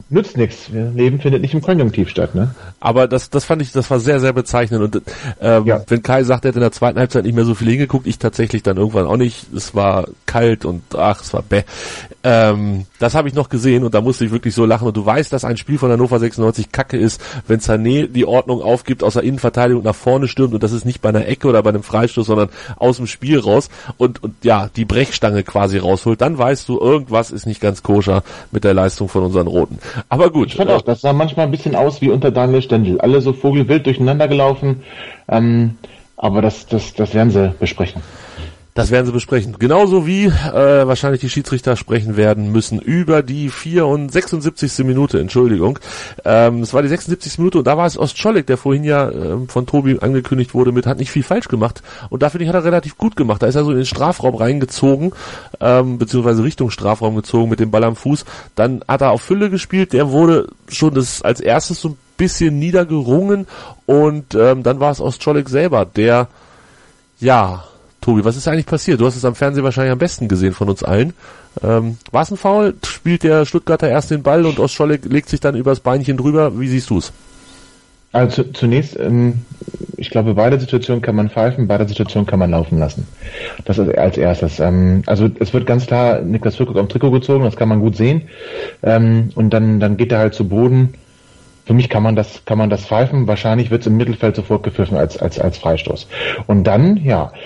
nützt nichts. Leben findet nicht im Konjunktiv statt, ne? Aber das fand ich, das war sehr, sehr bezeichnend. Und wenn Kai sagt, er hat in der zweiten Halbzeit nicht mehr so viel hingeguckt, ich tatsächlich dann irgendwann auch nicht. Es war kalt und es war bäh. Das habe ich noch gesehen und da musste ich wirklich so lachen. Und du weißt, dass ein Spiel von Hannover 96 Kacke ist, wenn Sané die Ordnung aufgibt, aus der Innenverteidigung nach vorne stürmt und das ist nicht bei einer Ecke oder bei einem Freistoß, sondern aus dem Spiel raus und ja, die Brechstange quasi rausholt. Dann weißt du, irgendwas ist nicht ganz koscher mit der Leistung von unseren Roten. Aber gut. Ich fand auch, das sah manchmal ein bisschen aus wie unter Daniel Stendel. Alle so vogelwild durcheinander gelaufen. Aber das werden sie besprechen. Das werden sie besprechen. Genauso wie wahrscheinlich die Schiedsrichter sprechen werden müssen über die 76. Minute, Entschuldigung. Es war die 76. Minute und da war es Ostscholek, der vorhin ja von Tobi angekündigt wurde hat nicht viel falsch gemacht. Und da finde ich, hat er relativ gut gemacht. Da ist er so in den Strafraum reingezogen, beziehungsweise Richtung Strafraum gezogen mit dem Ball am Fuß. Dann hat er auf Fülle gespielt, der wurde schon als erstes so ein bisschen niedergerungen und dann war es Ostscholek selber, der, ja, Tobi, was ist eigentlich passiert? Du hast es am Fernsehen wahrscheinlich am besten gesehen von uns allen. War es ein Foul? Spielt der Stuttgarter erst den Ball und Ostscholek legt sich dann übers Beinchen drüber? Wie siehst du es? Also zunächst, ich glaube, beide Situationen kann man pfeifen, beide Situationen kann man laufen lassen. Das ist als erstes. Also es wird ganz klar Niklas Füllkrug am Trikot gezogen, das kann man gut sehen. Und dann geht er halt zu Boden. Für mich kann man das pfeifen. Wahrscheinlich wird es im Mittelfeld sofort gepfiffen als Freistoß. Und dann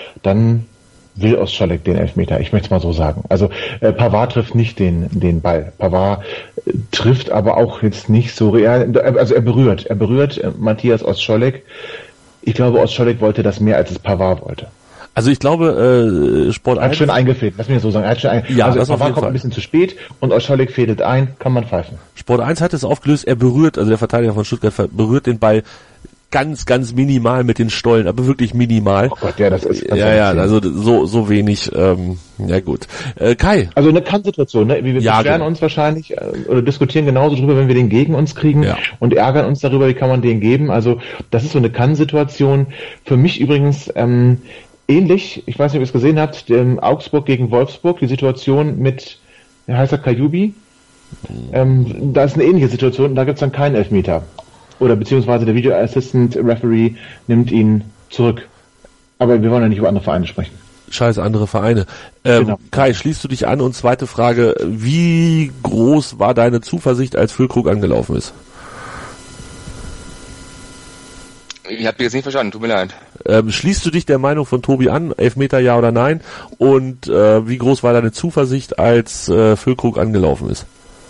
will Ostscholek den Elfmeter. Ich möchte es mal so sagen. Also Pavard trifft nicht den Ball. Pavard trifft aber auch jetzt nicht so real. Also er berührt Matthias Ostscholek. Ich glaube, Ostscholek wollte das mehr, als es Pavard wollte. Also ich glaube, Sport 1... Hat schön eingefädelt, lass mich das so sagen. Ja, das Pavard kommt ein bisschen zu spät und Ostscholek fädelt ein, kann man pfeifen. Sport 1 hat es aufgelöst, er berührt, also der Verteidiger von Stuttgart berührt den Ball ganz, ganz minimal mit den Stollen, aber wirklich minimal. Oh Gott, ja, das ist... also so wenig, ja gut. Kai? Also eine Kann-Situation, ne? Wir beschweren uns wahrscheinlich oder diskutieren genauso drüber, wenn wir den gegen uns kriegen und ärgern uns darüber, wie kann man den geben. Also das ist so eine Kann-Situation. Für mich übrigens... ähnlich, ich weiß nicht, ob ihr es gesehen habt, Augsburg gegen Wolfsburg, die Situation mit, wie heißt er, Kajubi? Da ist eine ähnliche Situation, da gibt es dann keinen Elfmeter. Oder beziehungsweise der Video Assistant Referee nimmt ihn zurück. Aber wir wollen ja nicht über andere Vereine sprechen. Scheiß andere Vereine. Genau. Kai, schließt du dich an? Und zweite Frage, wie groß war deine Zuversicht, als Füllkrug angelaufen ist? Ich habe jetzt nicht verstanden, tut mir leid. Schließt du dich der Meinung von Tobi an, Elfmeter ja oder nein? Und wie groß war deine Zuversicht, als Füllkrug angelaufen ist?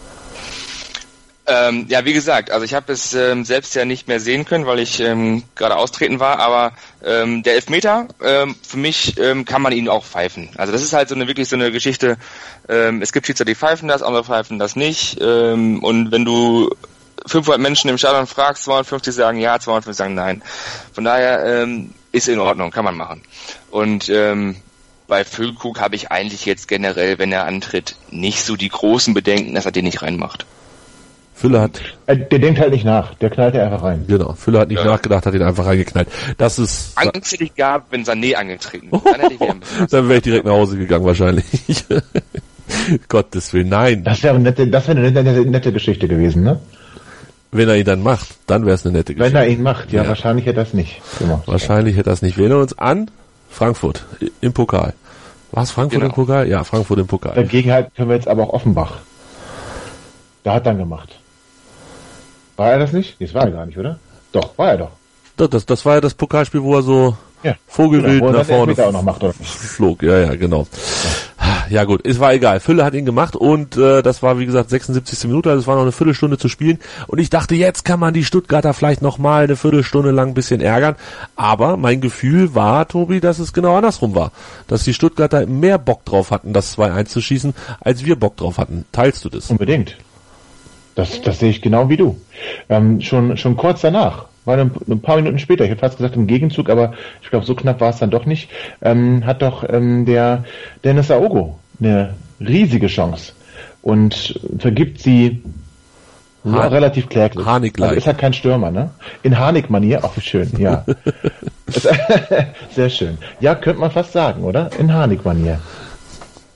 Ja, wie gesagt, also ich habe es selbst ja nicht mehr sehen können, weil ich gerade austreten war, aber der Elfmeter, für mich kann man ihn auch pfeifen. Also das ist halt wirklich so eine Geschichte, es gibt Schiedsrichter, die pfeifen das, andere pfeifen das nicht. Und wenn du 500 Menschen im Stadion fragst, 250 sagen ja, 250 sagen nein. Von daher ist in Ordnung, kann man machen. Und bei Füllkrug habe ich eigentlich jetzt generell, wenn er antritt, nicht so die großen Bedenken, dass er den nicht reinmacht. Fülle hat... Der denkt halt nicht nach, der knallt er einfach rein. Genau, Fülle hat nicht nachgedacht, hat ihn einfach reingeknallt. Das ist... Angst hätte ich gehabt, wenn Sané angetreten wäre. Dann hätte ich wieder dann wäre ich direkt nach Hause gegangen wahrscheinlich. Gottes Willen, nein. Das wäre eine nette Geschichte gewesen, ne? Wenn er ihn dann macht, dann wäre es eine nette Geschichte. Wenn er ihn macht, ja, wahrscheinlich hätte er es nicht gemacht. Wahrscheinlich hätte er es nicht. Wir erinnern uns an Frankfurt im Pokal. War es Frankfurt im Pokal? Ja, Frankfurt im Pokal. Dagegen halt können wir jetzt aber auch Offenbach. Da hat er dann gemacht. War er das nicht? Das war er gar nicht, oder? Doch, war er doch. Das war ja das Pokalspiel, wo er so vogelwild nach vorne auch noch macht, oder? flog. Ja, genau. Ja gut, es war egal. Fülle hat ihn gemacht und das war wie gesagt 76. Minute, also es war noch eine Viertelstunde zu spielen und ich dachte, jetzt kann man die Stuttgarter vielleicht nochmal eine Viertelstunde lang ein bisschen ärgern, aber mein Gefühl war, Tobi, dass es genau andersrum war, dass die Stuttgarter mehr Bock drauf hatten, das 2-1 zu schießen, als wir Bock drauf hatten. Teilst du das? Unbedingt. Das sehe ich genau wie du. Schon kurz danach, war ein paar Minuten später, ich hätte fast gesagt im Gegenzug, aber ich glaube, so knapp war es dann doch nicht, hat doch der Dennis Aogo eine riesige Chance und vergibt sie relativ kläglich. Harnik-like. Also ist halt kein Stürmer, ne? In Harnik-Manier, auch schön, ja. Sehr schön. Ja, könnte man fast sagen, oder? In Harnik-Manier.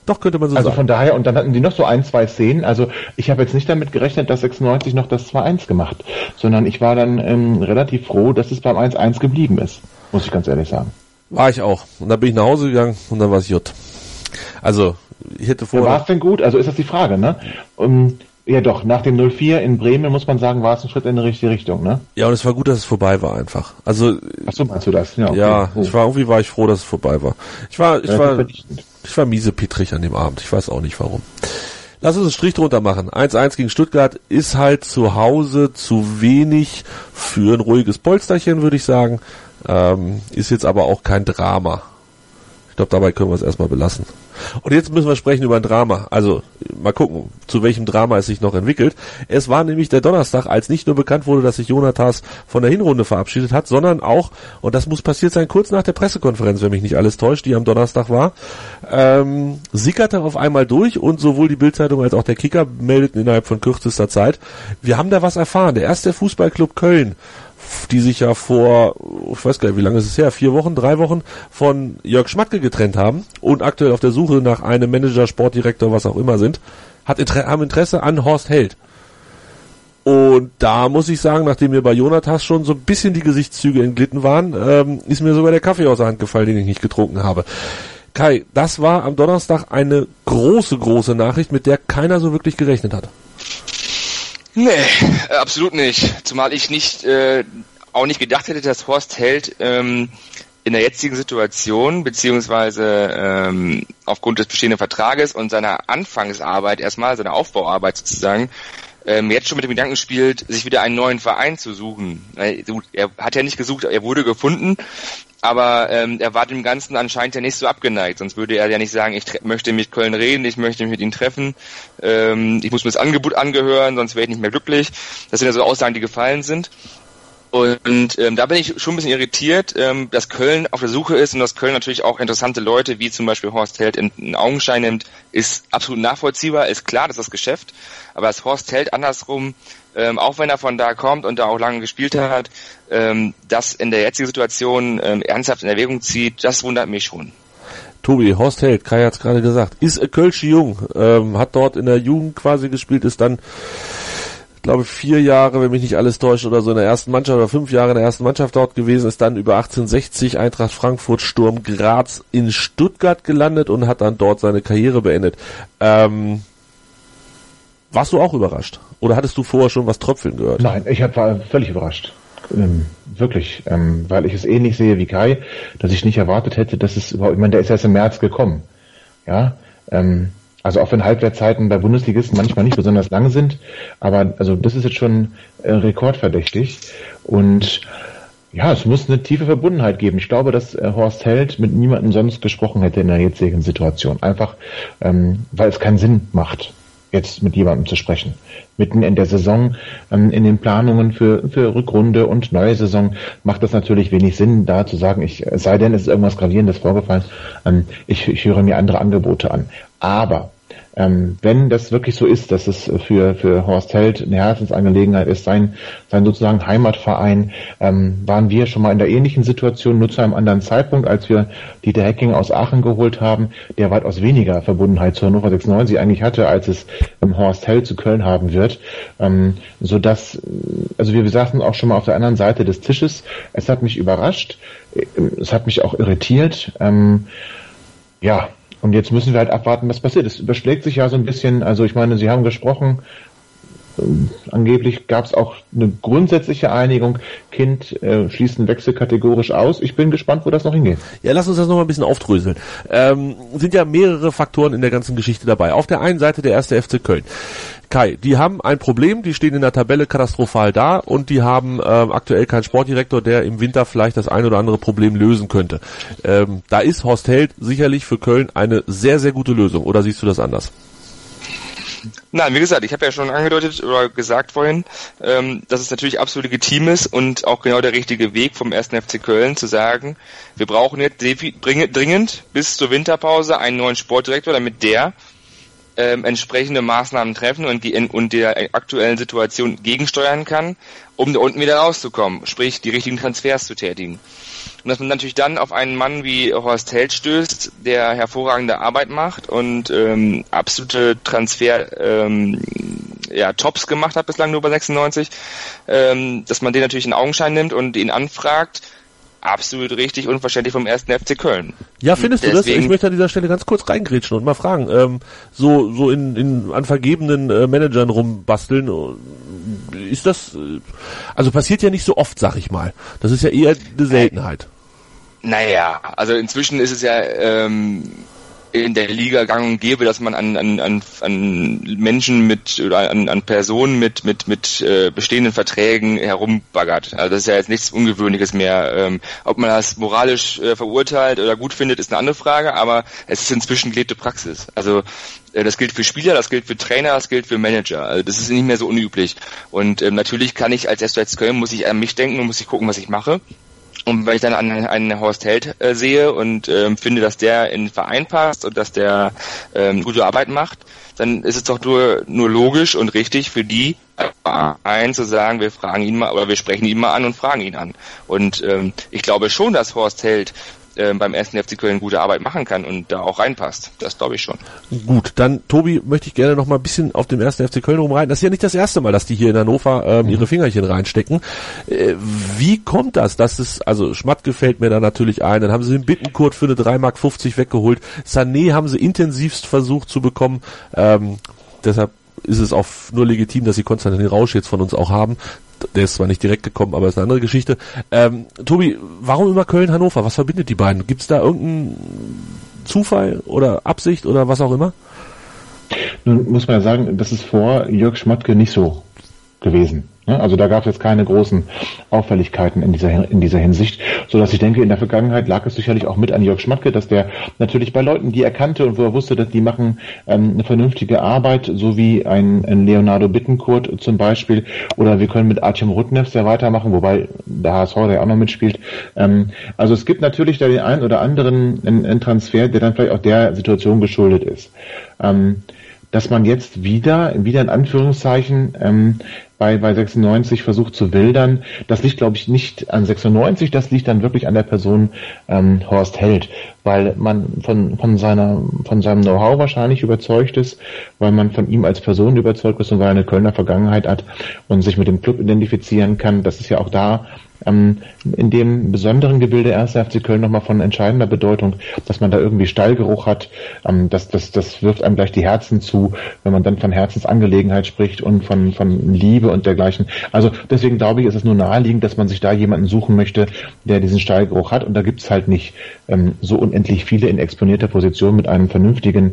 Doch, könnte man so Also sagen. von daher, und dann hatten die noch so 1-2 Szenen. Also ich habe jetzt nicht damit gerechnet, dass 96 noch das 2-1 gemacht, sondern ich war dann relativ froh, dass es beim 1-1 geblieben ist, muss ich ganz ehrlich sagen. War ich auch. Und dann bin ich nach Hause gegangen und dann war es J. Also, ich hätte vorher... War es denn gut? Also ist das die Frage, ne? Ja doch, nach dem 0-4 in Bremen muss man sagen, war es ein Schritt in die richtige Richtung, ne? Ja, und es war gut, dass es vorbei war einfach. Also... Ach so, meinst du das? Ja, okay. Ja, Oh. irgendwie war ich froh, dass es vorbei war. Ich war vernichtend. miesepetrig an dem Abend. Ich weiß auch nicht warum. Lass uns einen Strich drunter machen. 1-1 gegen Stuttgart ist halt zu Hause zu wenig für ein ruhiges Polsterchen, würde ich sagen. Ist jetzt aber auch kein Drama. Ich glaube, dabei können wir es erstmal belassen. Und jetzt müssen wir sprechen über ein Drama. Also, mal gucken, zu welchem Drama es sich noch entwickelt. Es war nämlich der Donnerstag, als nicht nur bekannt wurde, dass sich Jonathas von der Hinrunde verabschiedet hat, sondern auch, und das muss passiert sein, kurz nach der Pressekonferenz, wenn mich nicht alles täuscht, die am Donnerstag war, sickerte auf einmal durch und sowohl die Bildzeitung als auch der Kicker meldeten innerhalb von kürzester Zeit, wir haben da was erfahren. Der erste Fußballclub Köln, die sich ja vor, ich weiß gar nicht, wie lange ist es her, 4 Wochen, 3 Wochen von Jörg Schmatke getrennt haben und aktuell auf der Suche nach einem Manager, Sportdirektor, was auch immer sind, haben Interesse an Horst Held. Und da muss ich sagen, nachdem mir bei Jonathas schon so ein bisschen die Gesichtszüge entglitten waren, ist mir sogar der Kaffee aus der Hand gefallen, den ich nicht getrunken habe. Kai, das war am Donnerstag eine große, große Nachricht, mit der keiner so wirklich gerechnet hat. Nee, absolut nicht. Zumal ich auch nicht gedacht hätte, dass Horst Held in der jetzigen Situation, beziehungsweise aufgrund des bestehenden Vertrages und seiner Anfangsarbeit erstmal, seiner Aufbauarbeit sozusagen, jetzt schon mit dem Gedanken spielt, sich wieder einen neuen Verein zu suchen. Er hat ja nicht gesucht, er wurde gefunden, aber er war dem Ganzen anscheinend ja nicht so abgeneigt, sonst würde er ja nicht sagen, ich möchte mit Köln reden, ich möchte mich mit ihm treffen, ich muss mir das Angebot angehören, sonst wäre ich nicht mehr glücklich. Das sind ja so Aussagen, die gefallen sind. Und da bin ich schon ein bisschen irritiert, dass Köln auf der Suche ist und dass Köln natürlich auch interessante Leute, wie zum Beispiel Horst Held, in Augenschein nimmt, ist absolut nachvollziehbar, ist klar, das ist das Geschäft, aber dass Horst Held andersrum, auch wenn er von da kommt und da auch lange gespielt hat, das in der jetzigen Situation ernsthaft in Erwägung zieht, das wundert mich schon. Tobi, Horst Held, Kai hat es gerade gesagt, ist ein Kölsche Jung, hat dort in der Jugend quasi gespielt, ist dann, ich glaube, 4 Jahre, wenn mich nicht alles täuscht, oder so in der ersten Mannschaft, oder 5 Jahre in der ersten Mannschaft dort gewesen, ist dann über 1860 Eintracht Frankfurt, Sturm Graz in Stuttgart gelandet und hat dann dort seine Karriere beendet. Warst du auch überrascht? Oder hattest du vorher schon was tröpfeln gehört? Nein, ich war völlig überrascht. Wirklich, weil ich es ähnlich sehe wie Kai, dass ich nicht erwartet hätte, dass es überhaupt, ich meine, der ist erst im März gekommen. Ja, also auch wenn Halbwertzeiten bei Bundesligisten manchmal nicht besonders lang sind, aber also das ist jetzt schon rekordverdächtig und ja, es muss eine tiefe Verbundenheit geben. Ich glaube, dass Horst Held mit niemandem sonst gesprochen hätte in der jetzigen Situation. Einfach, weil es keinen Sinn macht, jetzt mit jemandem zu sprechen. Mitten in der Saison, in den Planungen für Rückrunde und neue Saison macht das natürlich wenig Sinn, da zu sagen, es sei denn, es ist irgendwas Gravierendes vorgefallen, ich höre mir andere Angebote an. Aber wenn das wirklich so ist, dass es für Horst Held eine Herzensangelegenheit ist, sein sozusagen Heimatverein, waren wir schon mal in der ähnlichen Situation, nur zu einem anderen Zeitpunkt, als wir Dieter Hecking aus Aachen geholt haben, der weitaus weniger Verbundenheit zu Hannover 96 eigentlich hatte, als es Horst Held zu Köln haben wird, sodass, also wir saßen auch schon mal auf der anderen Seite des Tisches, es hat mich überrascht, es hat mich auch irritiert, ja, und jetzt müssen wir halt abwarten, was passiert. Es überschlägt sich ja so ein bisschen, also ich meine, Sie haben gesprochen, angeblich gab es auch eine grundsätzliche Einigung, Kind schließt einen Wechsel kategorisch aus. Ich bin gespannt, wo das noch hingeht. Ja, lass uns das noch mal ein bisschen aufdröseln. Sind ja mehrere Faktoren in der ganzen Geschichte dabei. Auf der einen Seite der 1. FC Köln. Kai, die haben ein Problem, die stehen in der Tabelle katastrophal da und die haben aktuell keinen Sportdirektor, der im Winter vielleicht das ein oder andere Problem lösen könnte. Da ist Horst Held sicherlich für Köln eine sehr, sehr gute Lösung. Oder siehst du das anders? Nein, wie gesagt, ich habe ja schon angedeutet oder gesagt vorhin, dass es natürlich absolut legitim ist und auch genau der richtige Weg vom 1. FC Köln zu sagen, wir brauchen jetzt dringend bis zur Winterpause einen neuen Sportdirektor, damit der entsprechende Maßnahmen treffen und der aktuellen Situation gegensteuern kann, um da unten wieder rauszukommen, sprich die richtigen Transfers zu tätigen. Und dass man natürlich dann auf einen Mann wie Horst Held stößt, der hervorragende Arbeit macht und absolute Tops gemacht hat bislang nur bei 96, dass man den natürlich in Augenschein nimmt und ihn anfragt. Absolut richtig, unverständlich vom 1. FC Köln. Ja, findest du das? Ich möchte an dieser Stelle ganz kurz reingrätschen und mal fragen, so an vergebenen Managern rumbasteln, ist das, also passiert ja nicht so oft, sag ich mal. Das ist ja eher eine Seltenheit. Naja, also inzwischen ist es ja in der Liga gang und gäbe, dass man an Menschen oder an Personen mit bestehenden Verträgen herumbaggert. Also das ist ja jetzt nichts Ungewöhnliches mehr. Ob man das moralisch verurteilt oder gut findet, ist eine andere Frage, aber es ist inzwischen gelebte Praxis. Also das gilt für Spieler, das gilt für Trainer, das gilt für Manager. Also das ist nicht mehr so unüblich. Und natürlich kann ich als SV Köln, muss ich an mich denken und muss ich gucken, was ich mache. Und wenn ich dann an einen Horst Held sehe und finde, dass der in den Verein passt und dass der gute Arbeit macht, dann ist es doch nur logisch und richtig für die Verein zu sagen, wir fragen ihn mal oder wir sprechen ihn mal an und fragen ihn an. Und ich glaube schon, dass Horst Held beim 1. FC Köln gute Arbeit machen kann und da auch reinpasst. Das glaube ich schon. Gut, dann Tobi, möchte ich gerne noch mal ein bisschen auf dem 1. FC Köln rumreiten. Das ist ja nicht das erste Mal, dass die hier in Hannover ihre Fingerchen reinstecken. Wie kommt das? Also Schmatke fällt mir da natürlich ein. Dann haben sie den Bittencourt für eine 3,50 Mark weggeholt. Sané haben sie intensivst versucht zu bekommen. Deshalb ist es auch nur legitim, dass sie Konstantin Rausch jetzt von uns auch haben. Der ist zwar nicht direkt gekommen, aber ist eine andere Geschichte. Tobi, warum immer Köln-Hannover? Was verbindet die beiden? Gibt es da irgendeinen Zufall oder Absicht oder was auch immer? Nun muss man ja sagen, das ist vor Jörg Schmatke nicht so gewesen. Also da gab es jetzt keine großen Auffälligkeiten in dieser Hinsicht, so dass ich denke, in der Vergangenheit lag es sicherlich auch mit an Jörg Schmatke, dass der natürlich bei Leuten, die er kannte und wo er wusste, dass die machen eine vernünftige Arbeit, so wie ein Leonardo Bittencourt zum Beispiel, oder wir können mit Artem Rudnev sehr weitermachen, wobei der HSV der auch noch mitspielt. Also es gibt natürlich da den einen oder anderen Transfer, der dann vielleicht auch der Situation geschuldet ist. Dass man jetzt wieder in Anführungszeichen bei 96 versucht zu wildern, das liegt, glaube ich, nicht an 96, das liegt dann wirklich an der Person Horst Held, weil man von seinem Know-how wahrscheinlich überzeugt ist, weil man von ihm als Person überzeugt ist und weil er eine Kölner Vergangenheit hat und sich mit dem Club identifizieren kann. Das ist ja auch da in dem besonderen Gebilde 1. FC Köln nochmal von entscheidender Bedeutung, dass man da irgendwie Stallgeruch hat. Das wirft einem gleich die Herzen zu, wenn man dann von Herzensangelegenheit spricht und von Liebe und dergleichen. Also deswegen glaube ich, ist es nur naheliegend, dass man sich da jemanden suchen möchte, der diesen Stallgeruch hat. Und da gibt es halt nicht so unendlich viele in exponierter Position mit einem vernünftigen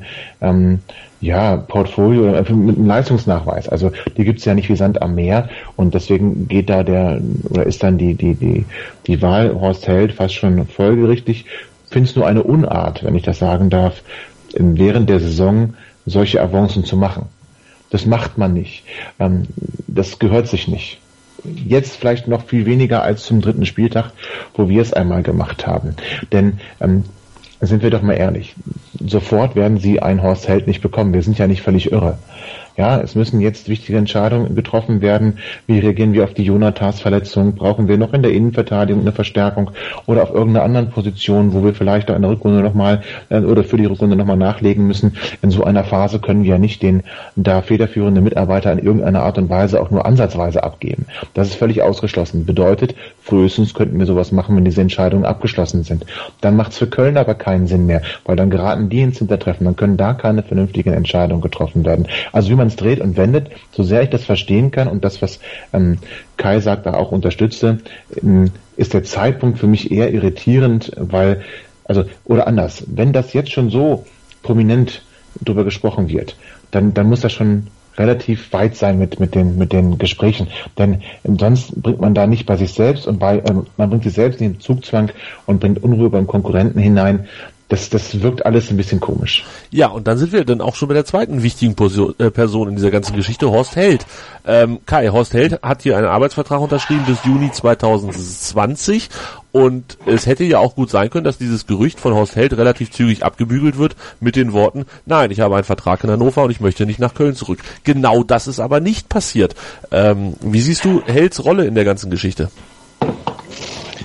Portfolio mit einem Leistungsnachweis. Also die gibt's ja nicht wie Sand am Meer und deswegen geht da ist dann die Wahl Horst Held fast schon folgerichtig. Finde es nur eine Unart, wenn ich das sagen darf, während der Saison solche Avancen zu machen. Das macht man nicht. Das gehört sich nicht. Jetzt vielleicht noch viel weniger als zum 3. Spieltag, wo wir es einmal gemacht haben. Denn sind wir doch mal ehrlich, sofort werden sie einen Horst Held nicht bekommen. Wir sind ja nicht völlig irre. Ja, es müssen jetzt wichtige Entscheidungen getroffen werden. Wie reagieren wir auf die Jonathas-Verletzung? Brauchen wir noch in der Innenverteidigung eine Verstärkung oder auf irgendeiner anderen Position, wo wir vielleicht auch in der Rückrunde nochmal oder für die Rückrunde nochmal nachlegen müssen? In so einer Phase können wir ja nicht den da federführenden Mitarbeiter in irgendeiner Art und Weise auch nur ansatzweise abgeben. Das ist völlig ausgeschlossen. Bedeutet, frühestens könnten wir sowas machen, wenn diese Entscheidungen abgeschlossen sind. Dann macht es für Köln aber keinen Sinn mehr, weil dann geraten die ins Hintertreffen. Dann können da keine vernünftigen Entscheidungen getroffen werden. Also wie man es dreht und wendet, so sehr ich das verstehen kann und das, was Kai sagt, da auch unterstütze, ist der Zeitpunkt für mich eher irritierend, weil, oder anders, wenn das jetzt schon so prominent drüber gesprochen wird, dann muss das schon relativ weit sein mit den Gesprächen, denn sonst bringt man da nicht bei sich selbst und man bringt sich selbst in den Zugzwang und bringt Unruhe beim Konkurrenten hinein. Das wirkt alles ein bisschen komisch. Ja, und dann sind wir dann auch schon bei der zweiten wichtigen Person in dieser ganzen Geschichte, Horst Held. Kai, Horst Held hat hier einen Arbeitsvertrag unterschrieben bis Juni 2020 und es hätte ja auch gut sein können, dass dieses Gerücht von Horst Held relativ zügig abgebügelt wird mit den Worten, nein, ich habe einen Vertrag in Hannover und ich möchte nicht nach Köln zurück. Genau das ist aber nicht passiert. Wie siehst du Helds Rolle in der ganzen Geschichte?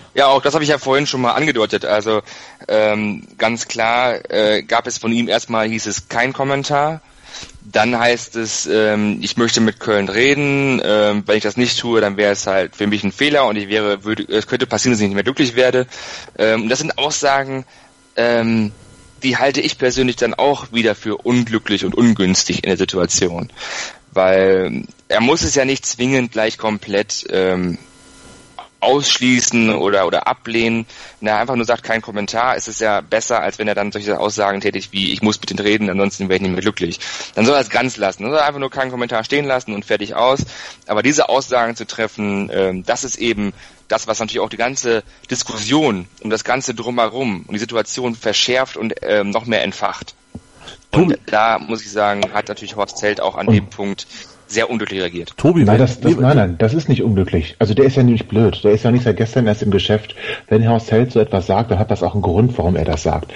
Ja, auch das habe ich ja vorhin schon mal angedeutet. Also ganz klar gab es von ihm erstmal, hieß es kein Kommentar. Dann heißt es, ich möchte mit Köln reden. Wenn ich das nicht tue, dann wäre es halt für mich ein Fehler und es könnte passieren, dass ich nicht mehr glücklich werde. Das sind Aussagen, die halte ich persönlich dann auch wieder für unglücklich und ungünstig in der Situation. Weil er muss es ja nicht zwingend gleich komplett ausschließen oder ablehnen. Wenn er einfach nur sagt, kein Kommentar, ist es ja besser, als wenn er dann solche Aussagen tätigt wie, ich muss mit denen reden, ansonsten wäre ich nicht mehr glücklich. Dann soll er es ganz lassen. Dann soll er einfach nur keinen Kommentar stehen lassen und fertig aus. Aber diese Aussagen zu treffen, das ist eben das, was natürlich auch die ganze Diskussion um das Ganze drumherum und die Situation verschärft und noch mehr entfacht. Und da muss ich sagen, hat natürlich Horst Held auch an dem Punkt sehr unglücklich reagiert. Tobi, nein, das ist nicht unglücklich. Also der ist ja nicht blöd. Der ist ja nicht seit gestern erst im Geschäft. Wenn Horst Held so etwas sagt, dann hat das auch einen Grund, warum er das sagt.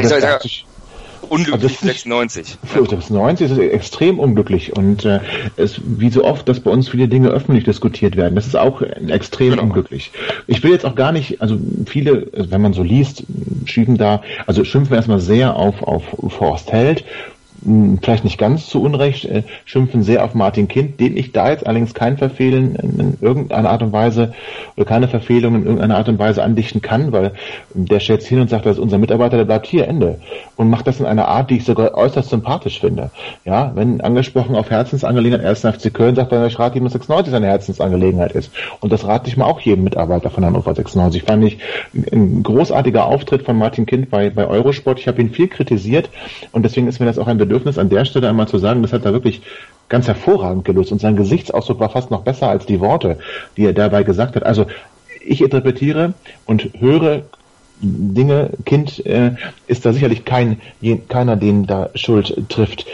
Unglücklich 96. Für 96 ist es extrem unglücklich und wie so oft, dass bei uns viele Dinge öffentlich diskutiert werden, das ist auch extrem unglücklich. Ich will jetzt auch gar nicht, also viele, wenn man so liest, schimpfen erstmal sehr auf Horst Held. Vielleicht nicht ganz zu Unrecht, schimpfen sehr auf Martin Kind, den ich da jetzt allerdings kein Verfehlen in irgendeiner Art und Weise oder keine Verfehlung in irgendeiner Art und Weise andichten kann, weil der stellt sich hin und sagt, das ist unser Mitarbeiter, der bleibt hier, Ende. Und macht das in einer Art, die ich sogar äußerst sympathisch finde. Ja, wenn angesprochen auf Herzensangelegenheit 1. FC Köln sagt, dann ich rate ihm, dass 96 eine Herzensangelegenheit ist. Und das rate ich mal auch jedem Mitarbeiter von Hannover 96. Fand ich ein großartiger Auftritt von Martin Kind bei Eurosport. Ich habe ihn viel kritisiert und deswegen ist mir das auch ein Bedürfnis an der Stelle einmal zu sagen, das hat er wirklich ganz hervorragend gelöst und sein Gesichtsausdruck war fast noch besser als die Worte, die er dabei gesagt hat. Also ich interpretiere und höre Dinge, Kind ist da sicherlich keiner, den da Schuld trifft.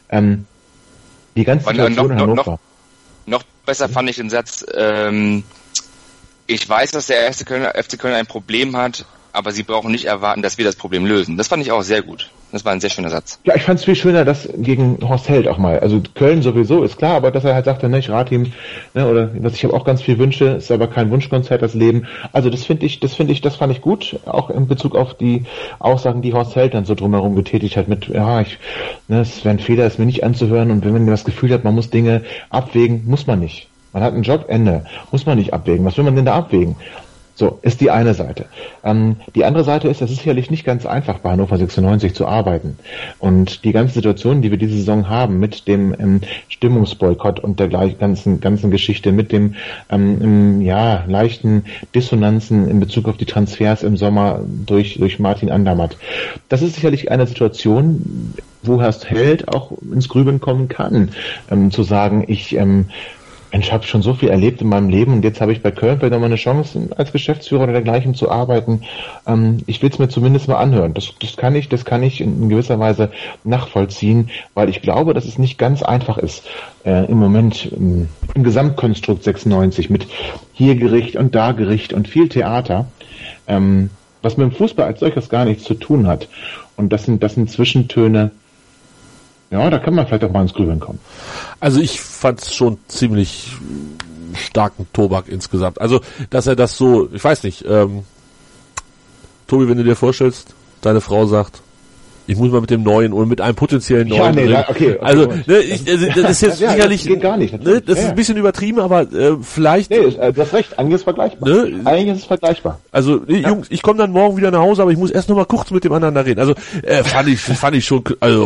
Die ganze Situation in Hannover. Noch besser fand ich den Satz, ich weiß, dass der FC Köln ein Problem hat, aber sie brauchen nicht erwarten, dass wir das Problem lösen. Das fand ich auch sehr gut. Das war ein sehr schöner Satz. Ja, ich fand es viel schöner, das gegen Horst Held auch mal. Also Köln sowieso, ist klar, aber dass er halt sagte, ne, ich rate ihm, ne, oder ich habe auch ganz viel Wünsche, ist aber kein Wunschkonzert, das Leben. Also das fand ich gut, auch in Bezug auf die Aussagen, die Horst Held dann so drumherum getätigt hat mit, es wäre ein Fehler, es mir nicht anzuhören und wenn man das Gefühl hat, man muss Dinge abwägen, muss man nicht. Man hat einen Job, Ende. Muss man nicht abwägen. Was will man denn da abwägen? So, ist die eine Seite. Die andere Seite ist, es ist sicherlich nicht ganz einfach, bei Hannover 96 zu arbeiten. Und die ganze Situation, die wir diese Saison haben, mit dem Stimmungsboykott und der ganzen Geschichte, mit dem leichten Dissonanzen in Bezug auf die Transfers im Sommer durch Martin Andermatt. Das ist sicherlich eine Situation, wo Horst Held auch ins Grübeln kommen kann, zu sagen, ich habe schon so viel erlebt in meinem Leben und jetzt habe ich bei Köln vielleicht nochmal eine Chance, als Geschäftsführer oder dergleichen zu arbeiten. Ich will es mir zumindest mal anhören. Das kann ich in gewisser Weise nachvollziehen, weil ich glaube, dass es nicht ganz einfach ist, im Moment im Gesamtkonstrukt 96 mit hier Gericht und da Gericht und viel Theater, was mit dem Fußball als solches gar nichts zu tun hat. Und das sind Zwischentöne. Ja, da kann man vielleicht auch mal ins Grübeln kommen. Also ich fand es schon ziemlich starken Tobak insgesamt. Also, dass er das so, ich weiß nicht, Tobi, wenn du dir vorstellst, deine Frau sagt, ich muss mal mit dem Neuen oder mit einem potenziellen Neuen reden. Okay. Also, das ist jetzt sicherlich, das geht gar nicht. Das ist ein bisschen übertrieben, aber vielleicht. Nee, du hast recht, eigentlich ist es vergleichbar. Eigentlich ist es vergleichbar. Also, Jungs, ich komme dann morgen wieder nach Hause, aber ich muss erst noch mal kurz mit dem anderen da reden. Also, fand ich schon,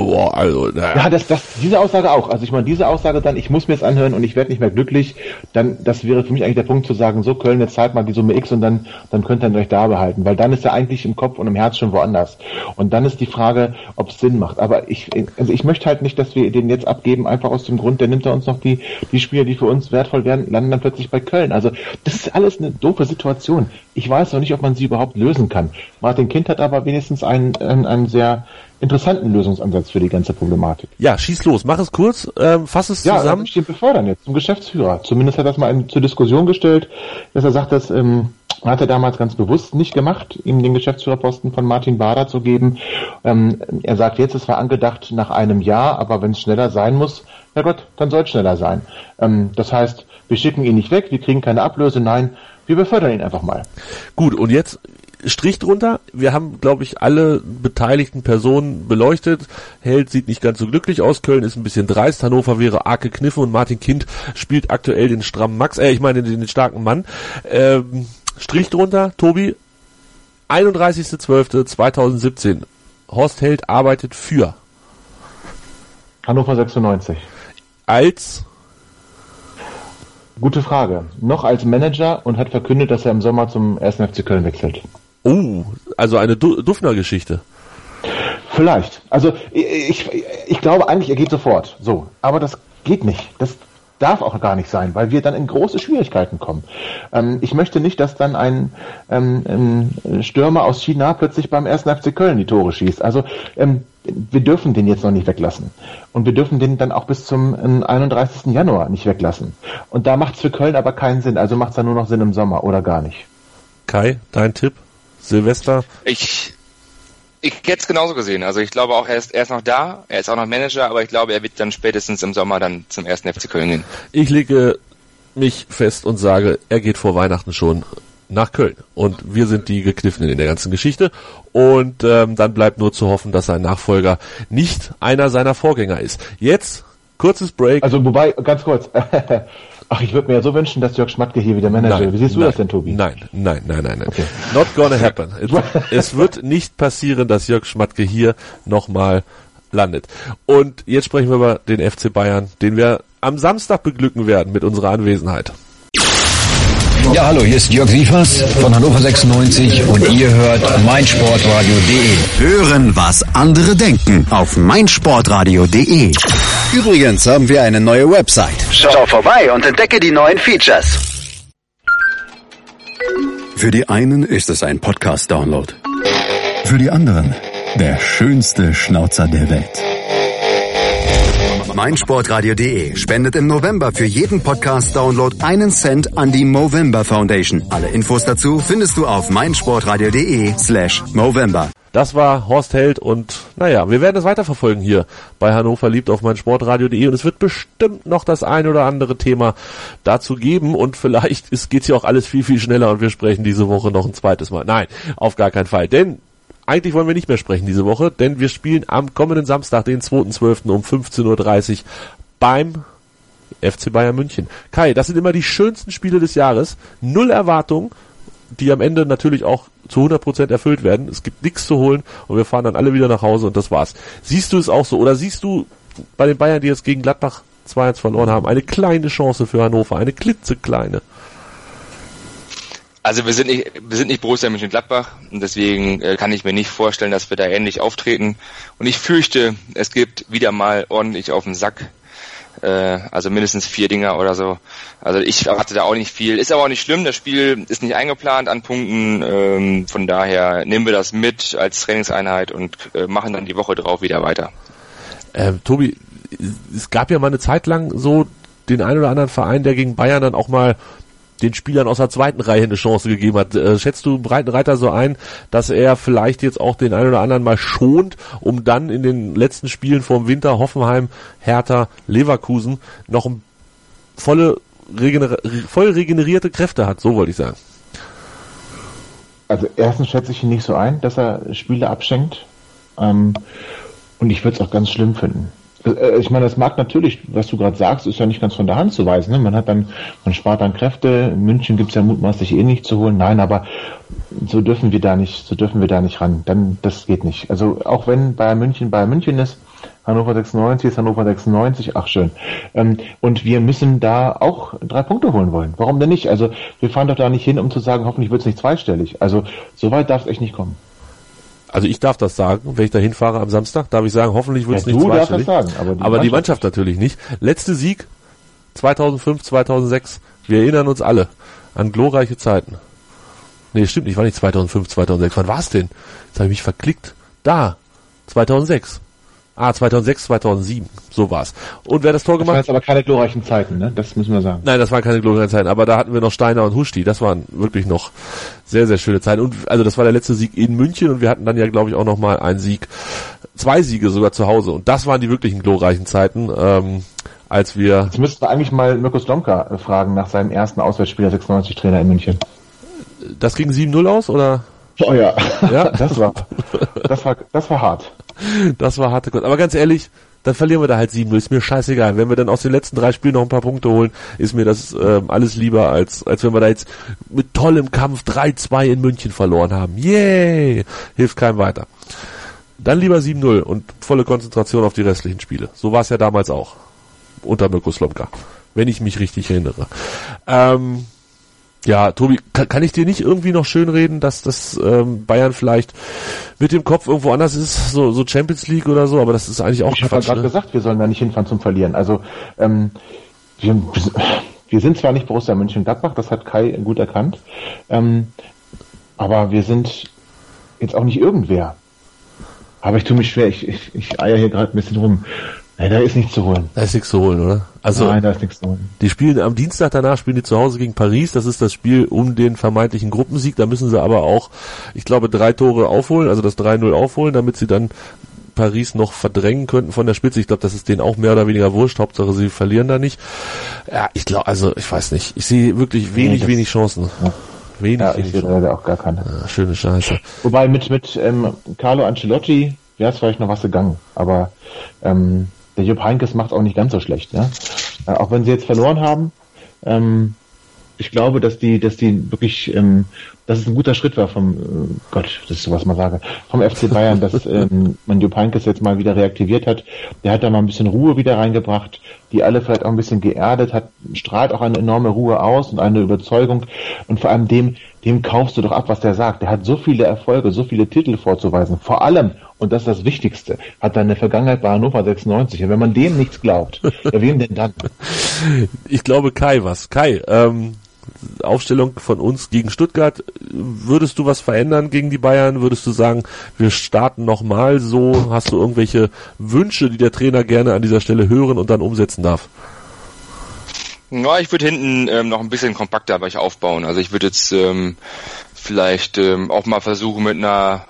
Ja, diese Aussage auch. Also ich meine, diese Aussage dann, ich muss mir es anhören und ich werde nicht mehr glücklich, dann, das wäre für mich eigentlich der Punkt zu sagen, so Köln, jetzt zahlt mal die Summe X und dann könnt ihr euch da behalten, weil dann ist er eigentlich im Kopf und im Herz schon woanders. Und dann ist die Frage, ob es Sinn macht. Aber ich möchte halt nicht, dass wir den jetzt abgeben, einfach aus dem Grund, der nimmt er uns noch die Spieler, die für uns wertvoll werden, landen dann plötzlich bei Köln. Also das ist alles eine doofe Situation. Ich weiß noch nicht, ob man sie überhaupt lösen kann. Martin Kind hat aber wenigstens einen sehr interessanten Lösungsansatz für die ganze Problematik. Ja, schieß los, mach es kurz, fass es zusammen. Ja, ich den befördern jetzt zum Geschäftsführer. Zumindest hat er das mal zur Diskussion gestellt, dass er sagt, dass hat er damals ganz bewusst nicht gemacht, ihm den Geschäftsführerposten von Martin Bader zu geben. Er sagt jetzt, es war angedacht nach einem Jahr, aber wenn es schneller sein muss, na Gott, dann soll es schneller sein. Das heißt, wir schicken ihn nicht weg, wir kriegen keine Ablöse, nein, wir befördern ihn einfach mal. Gut, und jetzt Strich drunter. Wir haben, glaube ich, alle beteiligten Personen beleuchtet. Held sieht nicht ganz so glücklich aus. Köln ist ein bisschen dreist. Hannover wäre arg gekniffen und Martin Kind spielt aktuell den strammen Max. Den starken Mann. Strich drunter, Tobi. 31.12.2017. Horst Held arbeitet für Hannover 96. Als? Gute Frage. Noch als Manager und hat verkündet, dass er im Sommer zum 1. FC Köln wechselt. Oh, also eine Duffner-Geschichte. Vielleicht. Also ich glaube eigentlich, er geht sofort. So, aber das geht nicht. Das darf auch gar nicht sein, weil wir dann in große Schwierigkeiten kommen. Ich möchte nicht, dass dann ein Stürmer aus China plötzlich beim 1. FC Köln die Tore schießt. Also wir dürfen den jetzt noch nicht weglassen. Und wir dürfen den dann auch bis zum 31. Januar nicht weglassen. Und da macht es für Köln aber keinen Sinn. Also macht es dann nur noch Sinn im Sommer oder gar nicht. Kai, dein Tipp? Silvester? Ich hätte es genauso gesehen. Also ich glaube auch, er ist noch da, er ist auch noch Manager, aber ich glaube, er wird dann spätestens im Sommer dann zum 1. FC Köln gehen. Ich lege mich fest und sage, er geht vor Weihnachten schon nach Köln. Und wir sind die Gekniffenen in der ganzen Geschichte. Und dann bleibt nur zu hoffen, dass sein Nachfolger nicht einer seiner Vorgänger ist. Jetzt, kurzes Break. Also wobei, ganz kurz, ach, ich würde mir ja so wünschen, dass Jörg Schmatke hier wieder Manager wird. Wie siehst du das denn, Tobi? Nein. Okay. Not gonna happen. Es wird nicht passieren, dass Jörg Schmatke hier nochmal landet. Und jetzt sprechen wir über den FC Bayern, den wir am Samstag beglücken werden mit unserer Anwesenheit. Ja, hallo, hier ist Jörg Sievers von Hannover 96 und ihr hört meinsportradio.de. Hören, was andere denken auf meinsportradio.de. Übrigens haben wir eine neue Website. Schau vorbei und entdecke die neuen Features. Für die einen ist es ein Podcast-Download. Für die anderen der schönste Schnauzer der Welt. meinsportradio.de spendet im November für jeden Podcast-Download 1 Cent an die Movember Foundation. Alle Infos dazu findest du auf meinsportradio.de/Movember. Das war Horst Held und naja, wir werden es weiterverfolgen hier bei Hannover liebt auf meinsportradio.de und es wird bestimmt noch das ein oder andere Thema dazu geben und vielleicht geht's ja auch alles viel, viel schneller und wir sprechen diese Woche noch ein zweites Mal. Nein, auf gar keinen Fall, denn eigentlich wollen wir nicht mehr sprechen diese Woche, denn wir spielen am kommenden Samstag, den 2.12. um 15.30 Uhr beim FC Bayern München. Kai, das sind immer die schönsten Spiele des Jahres. 0 Erwartungen, die am Ende natürlich auch zu 100% erfüllt werden. Es gibt nichts zu holen und wir fahren dann alle wieder nach Hause und das war's. Siehst du es auch so? Oder siehst du bei den Bayern, die jetzt gegen Gladbach 2-1 verloren haben, eine kleine Chance für Hannover, eine klitzekleine? Also wir sind nicht Borussia Mönchengladbach und deswegen kann ich mir nicht vorstellen, dass wir da ähnlich auftreten. Und ich fürchte, es gibt wieder mal ordentlich auf den Sack. Also mindestens 4 Dinger oder so. Also ich erwarte da auch nicht viel. Ist aber auch nicht schlimm, das Spiel ist nicht eingeplant an Punkten. Von daher nehmen wir das mit als Trainingseinheit und machen dann die Woche drauf wieder weiter. Tobi, es gab ja mal eine Zeit lang so den einen oder anderen Verein, der gegen Bayern dann auch mal den Spielern aus der zweiten Reihe eine Chance gegeben hat. Schätzt du Breitenreiter so ein, dass er vielleicht jetzt auch den einen oder anderen mal schont, um dann in den letzten Spielen vor dem Winter Hoffenheim, Hertha, Leverkusen noch voll regenerierte Kräfte hat, so wollte ich sagen. Also erstens schätze ich ihn nicht so ein, dass er Spiele abschenkt. Und ich würde es auch ganz schlimm finden. Ich meine, das mag natürlich, was du gerade sagst, ist ja nicht ganz von der Hand zu weisen. Ne? Man spart dann Kräfte. In München gibt's ja mutmaßlich nicht zu holen. Nein, aber so dürfen wir da nicht ran. Das geht nicht. Also auch wenn Bayern München ist, Hannover 96 ist Hannover 96, ach schön. Und wir müssen da auch 3 Punkte holen wollen. Warum denn nicht? Also wir fahren doch da nicht hin, um zu sagen, hoffentlich wird's nicht zweistellig. Also so weit darf es echt nicht kommen. Also ich darf das sagen, wenn ich da hinfahre am Samstag, darf ich sagen, hoffentlich wird es nicht zweistellig. Du darfst das sagen, aber die Mannschaft natürlich nicht. Letzte Sieg 2005, 2006. Wir erinnern uns alle an glorreiche Zeiten. Nee, stimmt nicht, war nicht 2005, 2006. Wann war es denn? Jetzt habe ich mich verklickt. Da, 2006. 2006, 2007, so war's. Und wer das Tor gemacht? Das waren jetzt aber keine glorreichen Zeiten, ne? Das müssen wir sagen. Nein, das waren keine glorreichen Zeiten, aber da hatten wir noch Steiner und Huschti. Das waren wirklich noch sehr, sehr schöne Zeiten. Und also das war der letzte Sieg in München und wir hatten dann ja, glaube ich, auch noch mal einen Sieg, 2 Siege sogar zu Hause. Und das waren die wirklichen glorreichen Zeiten, als wir... Jetzt müssten wir eigentlich mal Mirko Slomka fragen nach seinem ersten Auswärtsspiel als 96 Trainer in München. Das ging 7-0 aus, oder? Oh ja, Ja? das war hart. Das war harte Kost. Aber ganz ehrlich, dann verlieren wir da halt 7-0. Ist mir scheißegal. Wenn wir dann aus den letzten 3 Spielen noch ein paar Punkte holen, ist mir das alles lieber, als wenn wir da jetzt mit tollem Kampf 3-2 in München verloren haben. Yay! Hilft keinem weiter. Dann lieber 7-0 und volle Konzentration auf die restlichen Spiele. So war es ja damals auch. Unter Mirko Slomka. Wenn ich mich richtig erinnere. Ja, Tobi, kann ich dir nicht irgendwie noch schönreden, dass das Bayern vielleicht mit dem Kopf irgendwo anders ist, so Champions League oder so, aber das ist eigentlich auch Quatsch. Ich habe ja gerade gesagt, wir sollen da nicht hinfahren zum Verlieren. Also wir sind zwar nicht Borussia Mönchengladbach, das hat Kai gut erkannt, aber wir sind jetzt auch nicht irgendwer. Aber ich tue mich schwer, ich eier hier gerade ein bisschen rum. Nein, da ist nichts zu holen. Da ist nichts zu holen, oder? Also, nein, da ist nichts zu holen. Die spielen am Dienstag danach, spielen die zu Hause gegen Paris. Das ist das Spiel um den vermeintlichen Gruppensieg. Da müssen sie aber auch, ich glaube, 3 Tore aufholen, also das 3-0 aufholen, damit sie dann Paris noch verdrängen könnten von der Spitze. Ich glaube, das ist denen auch mehr oder weniger wurscht. Hauptsache, sie verlieren da nicht. Ja, ich glaube, also, ich weiß nicht. Ich sehe wirklich wenig Chancen. Ja. Wenig ich sehe leider auch gar keine. Ja, schöne Scheiße. Wobei mit Carlo Ancelotti wäre es vielleicht noch was gegangen. Aber der Jupp Heynckes macht auch nicht ganz so schlecht, ne? Auch wenn sie jetzt verloren haben, ich glaube, dass die wirklich, dass es ein guter Schritt war vom FC Bayern, dass man Jupp Heynckes jetzt mal wieder reaktiviert hat. Der hat da mal ein bisschen Ruhe wieder reingebracht, die alle vielleicht auch ein bisschen geerdet hat, strahlt auch eine enorme Ruhe aus und eine Überzeugung. Und vor allem dem kaufst du doch ab, was der sagt. Der hat so viele Erfolge, so viele Titel vorzuweisen. Vor allem, und das ist das Wichtigste, hat er eine Vergangenheit bei Hannover 96. Und wenn man dem nichts glaubt, ja, wem denn dann? Ich glaube Kai was. Kai, Aufstellung von uns gegen Stuttgart. Würdest du was verändern gegen die Bayern? Würdest du sagen, wir starten nochmal so? Hast du irgendwelche Wünsche, die der Trainer gerne an dieser Stelle hören und dann umsetzen darf? Ja, ich würde hinten noch ein bisschen kompakter bei euch aufbauen. Also ich würde jetzt vielleicht auch mal versuchen mit einer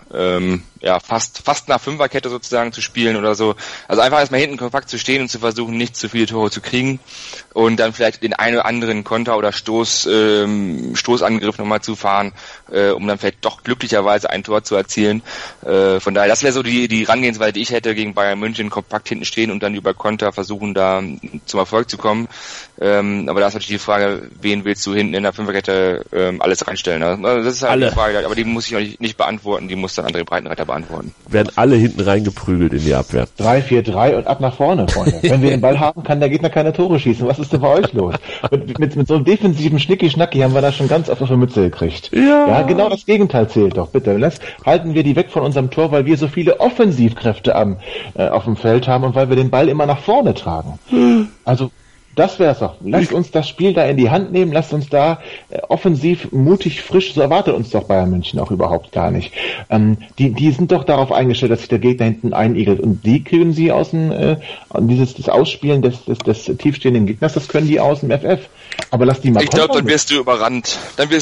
fast einer Fünferkette sozusagen zu spielen oder so. Also einfach erstmal hinten kompakt zu stehen und zu versuchen, nicht zu viele Tore zu kriegen und dann vielleicht den einen oder anderen Konter oder Stoßangriff nochmal zu fahren, um dann vielleicht doch glücklicherweise ein Tor zu erzielen. Von daher, das wäre so die Herangehensweise, die ich hätte gegen Bayern München, kompakt hinten stehen und dann über Konter versuchen, da zum Erfolg zu kommen. Aber da ist natürlich die Frage, wen willst du hinten in der Fünferkette alles reinstellen? Also das ist halt die Frage, aber die muss ich euch nicht beantworten, die muss dann André Breitenreiter beantworten. Werden alle hinten reingeprügelt in die Abwehr. 3-4-3 und ab nach vorne, Freunde. Wenn wir den Ball haben, kann der Gegner keine Tore schießen. Was ist denn bei euch los? Mit so einem defensiven Schnicki-Schnacki haben wir da schon ganz oft auf die Mütze gekriegt. Ja, genau das Gegenteil zählt doch, bitte. Halten wir die weg von unserem Tor, weil wir so viele Offensivkräfte auf dem Feld haben und weil wir den Ball immer nach vorne tragen. Also, das wär's doch. Lasst uns das Spiel da in die Hand nehmen, lasst uns da offensiv, mutig, frisch, so erwartet uns doch Bayern München auch überhaupt gar nicht. Die sind doch darauf eingestellt, dass sich der Gegner hinten einigelt und die kriegen sie aus dem, das Ausspielen des tiefstehenden Gegners, das können die aus dem FF. Aber lass die mal Ich glaube, dann wirst du überrannt.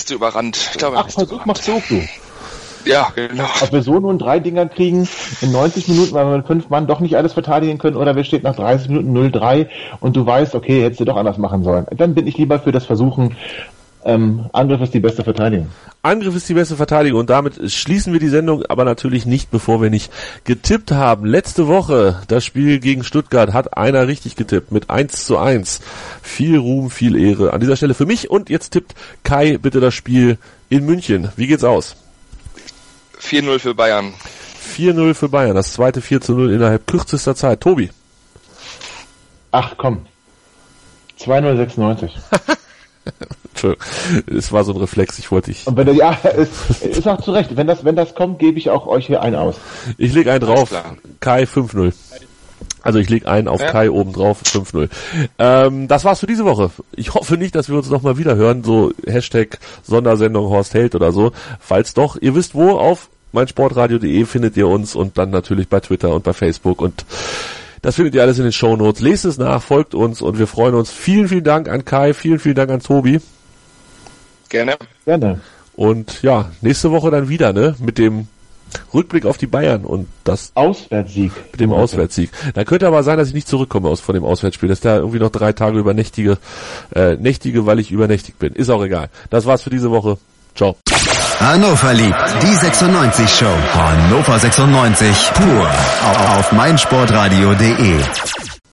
Versuch mach's so, du. Ja, genau. Ob wir so nun 3 Dinger kriegen in 90 Minuten, weil wir mit 5 Mann doch nicht alles verteidigen können, oder wir stehen nach 30 Minuten 0-3 und du weißt, okay, hättest du doch anders machen sollen. Dann bin ich lieber für das Versuchen, Angriff ist die beste Verteidigung. Angriff ist die beste Verteidigung und damit schließen wir die Sendung, aber natürlich nicht, bevor wir nicht getippt haben. Letzte Woche, das Spiel gegen Stuttgart, hat einer richtig getippt mit 1:1. Viel Ruhm, viel Ehre an dieser Stelle für mich und jetzt tippt Kai bitte das Spiel in München. Wie geht's aus? 4-0 für Bayern. 4-0 für Bayern, das zweite 4:0 innerhalb kürzester Zeit. Tobi? Ach komm, 2:96. Entschuldigung, es war so ein Reflex, ich wollte dich... Und wenn ist auch zu Recht, wenn das kommt, gebe ich auch euch hier einen aus. Ich leg einen drauf, Kai 5-0. Also ich leg einen auf Kai oben drauf, 5-0. Das war's für diese Woche. Ich hoffe nicht, dass wir uns nochmal wieder hören, so Hashtag Sondersendung Horst Held oder so. Falls doch, ihr wisst wo, auf meinsportradio.de findet ihr uns und dann natürlich bei Twitter und bei Facebook und das findet ihr alles in den Shownotes. Lest es nach, folgt uns und wir freuen uns. Vielen, vielen Dank an Kai, vielen, vielen Dank an Tobi. Gerne. Und ja, nächste Woche dann wieder, ne, mit dem Rückblick auf die Bayern und das Auswärtssieg. Mit dem Auswärtssieg. Da könnte aber sein, dass ich nicht zurückkomme von dem Auswärtsspiel, dass da irgendwie noch 3 Tage übernächtige, weil ich übernächtig bin. Ist auch egal. Das war's für diese Woche. Ciao. Hannover liebt die 96 Show. Hannover 96 pur auf meinsportradio.de.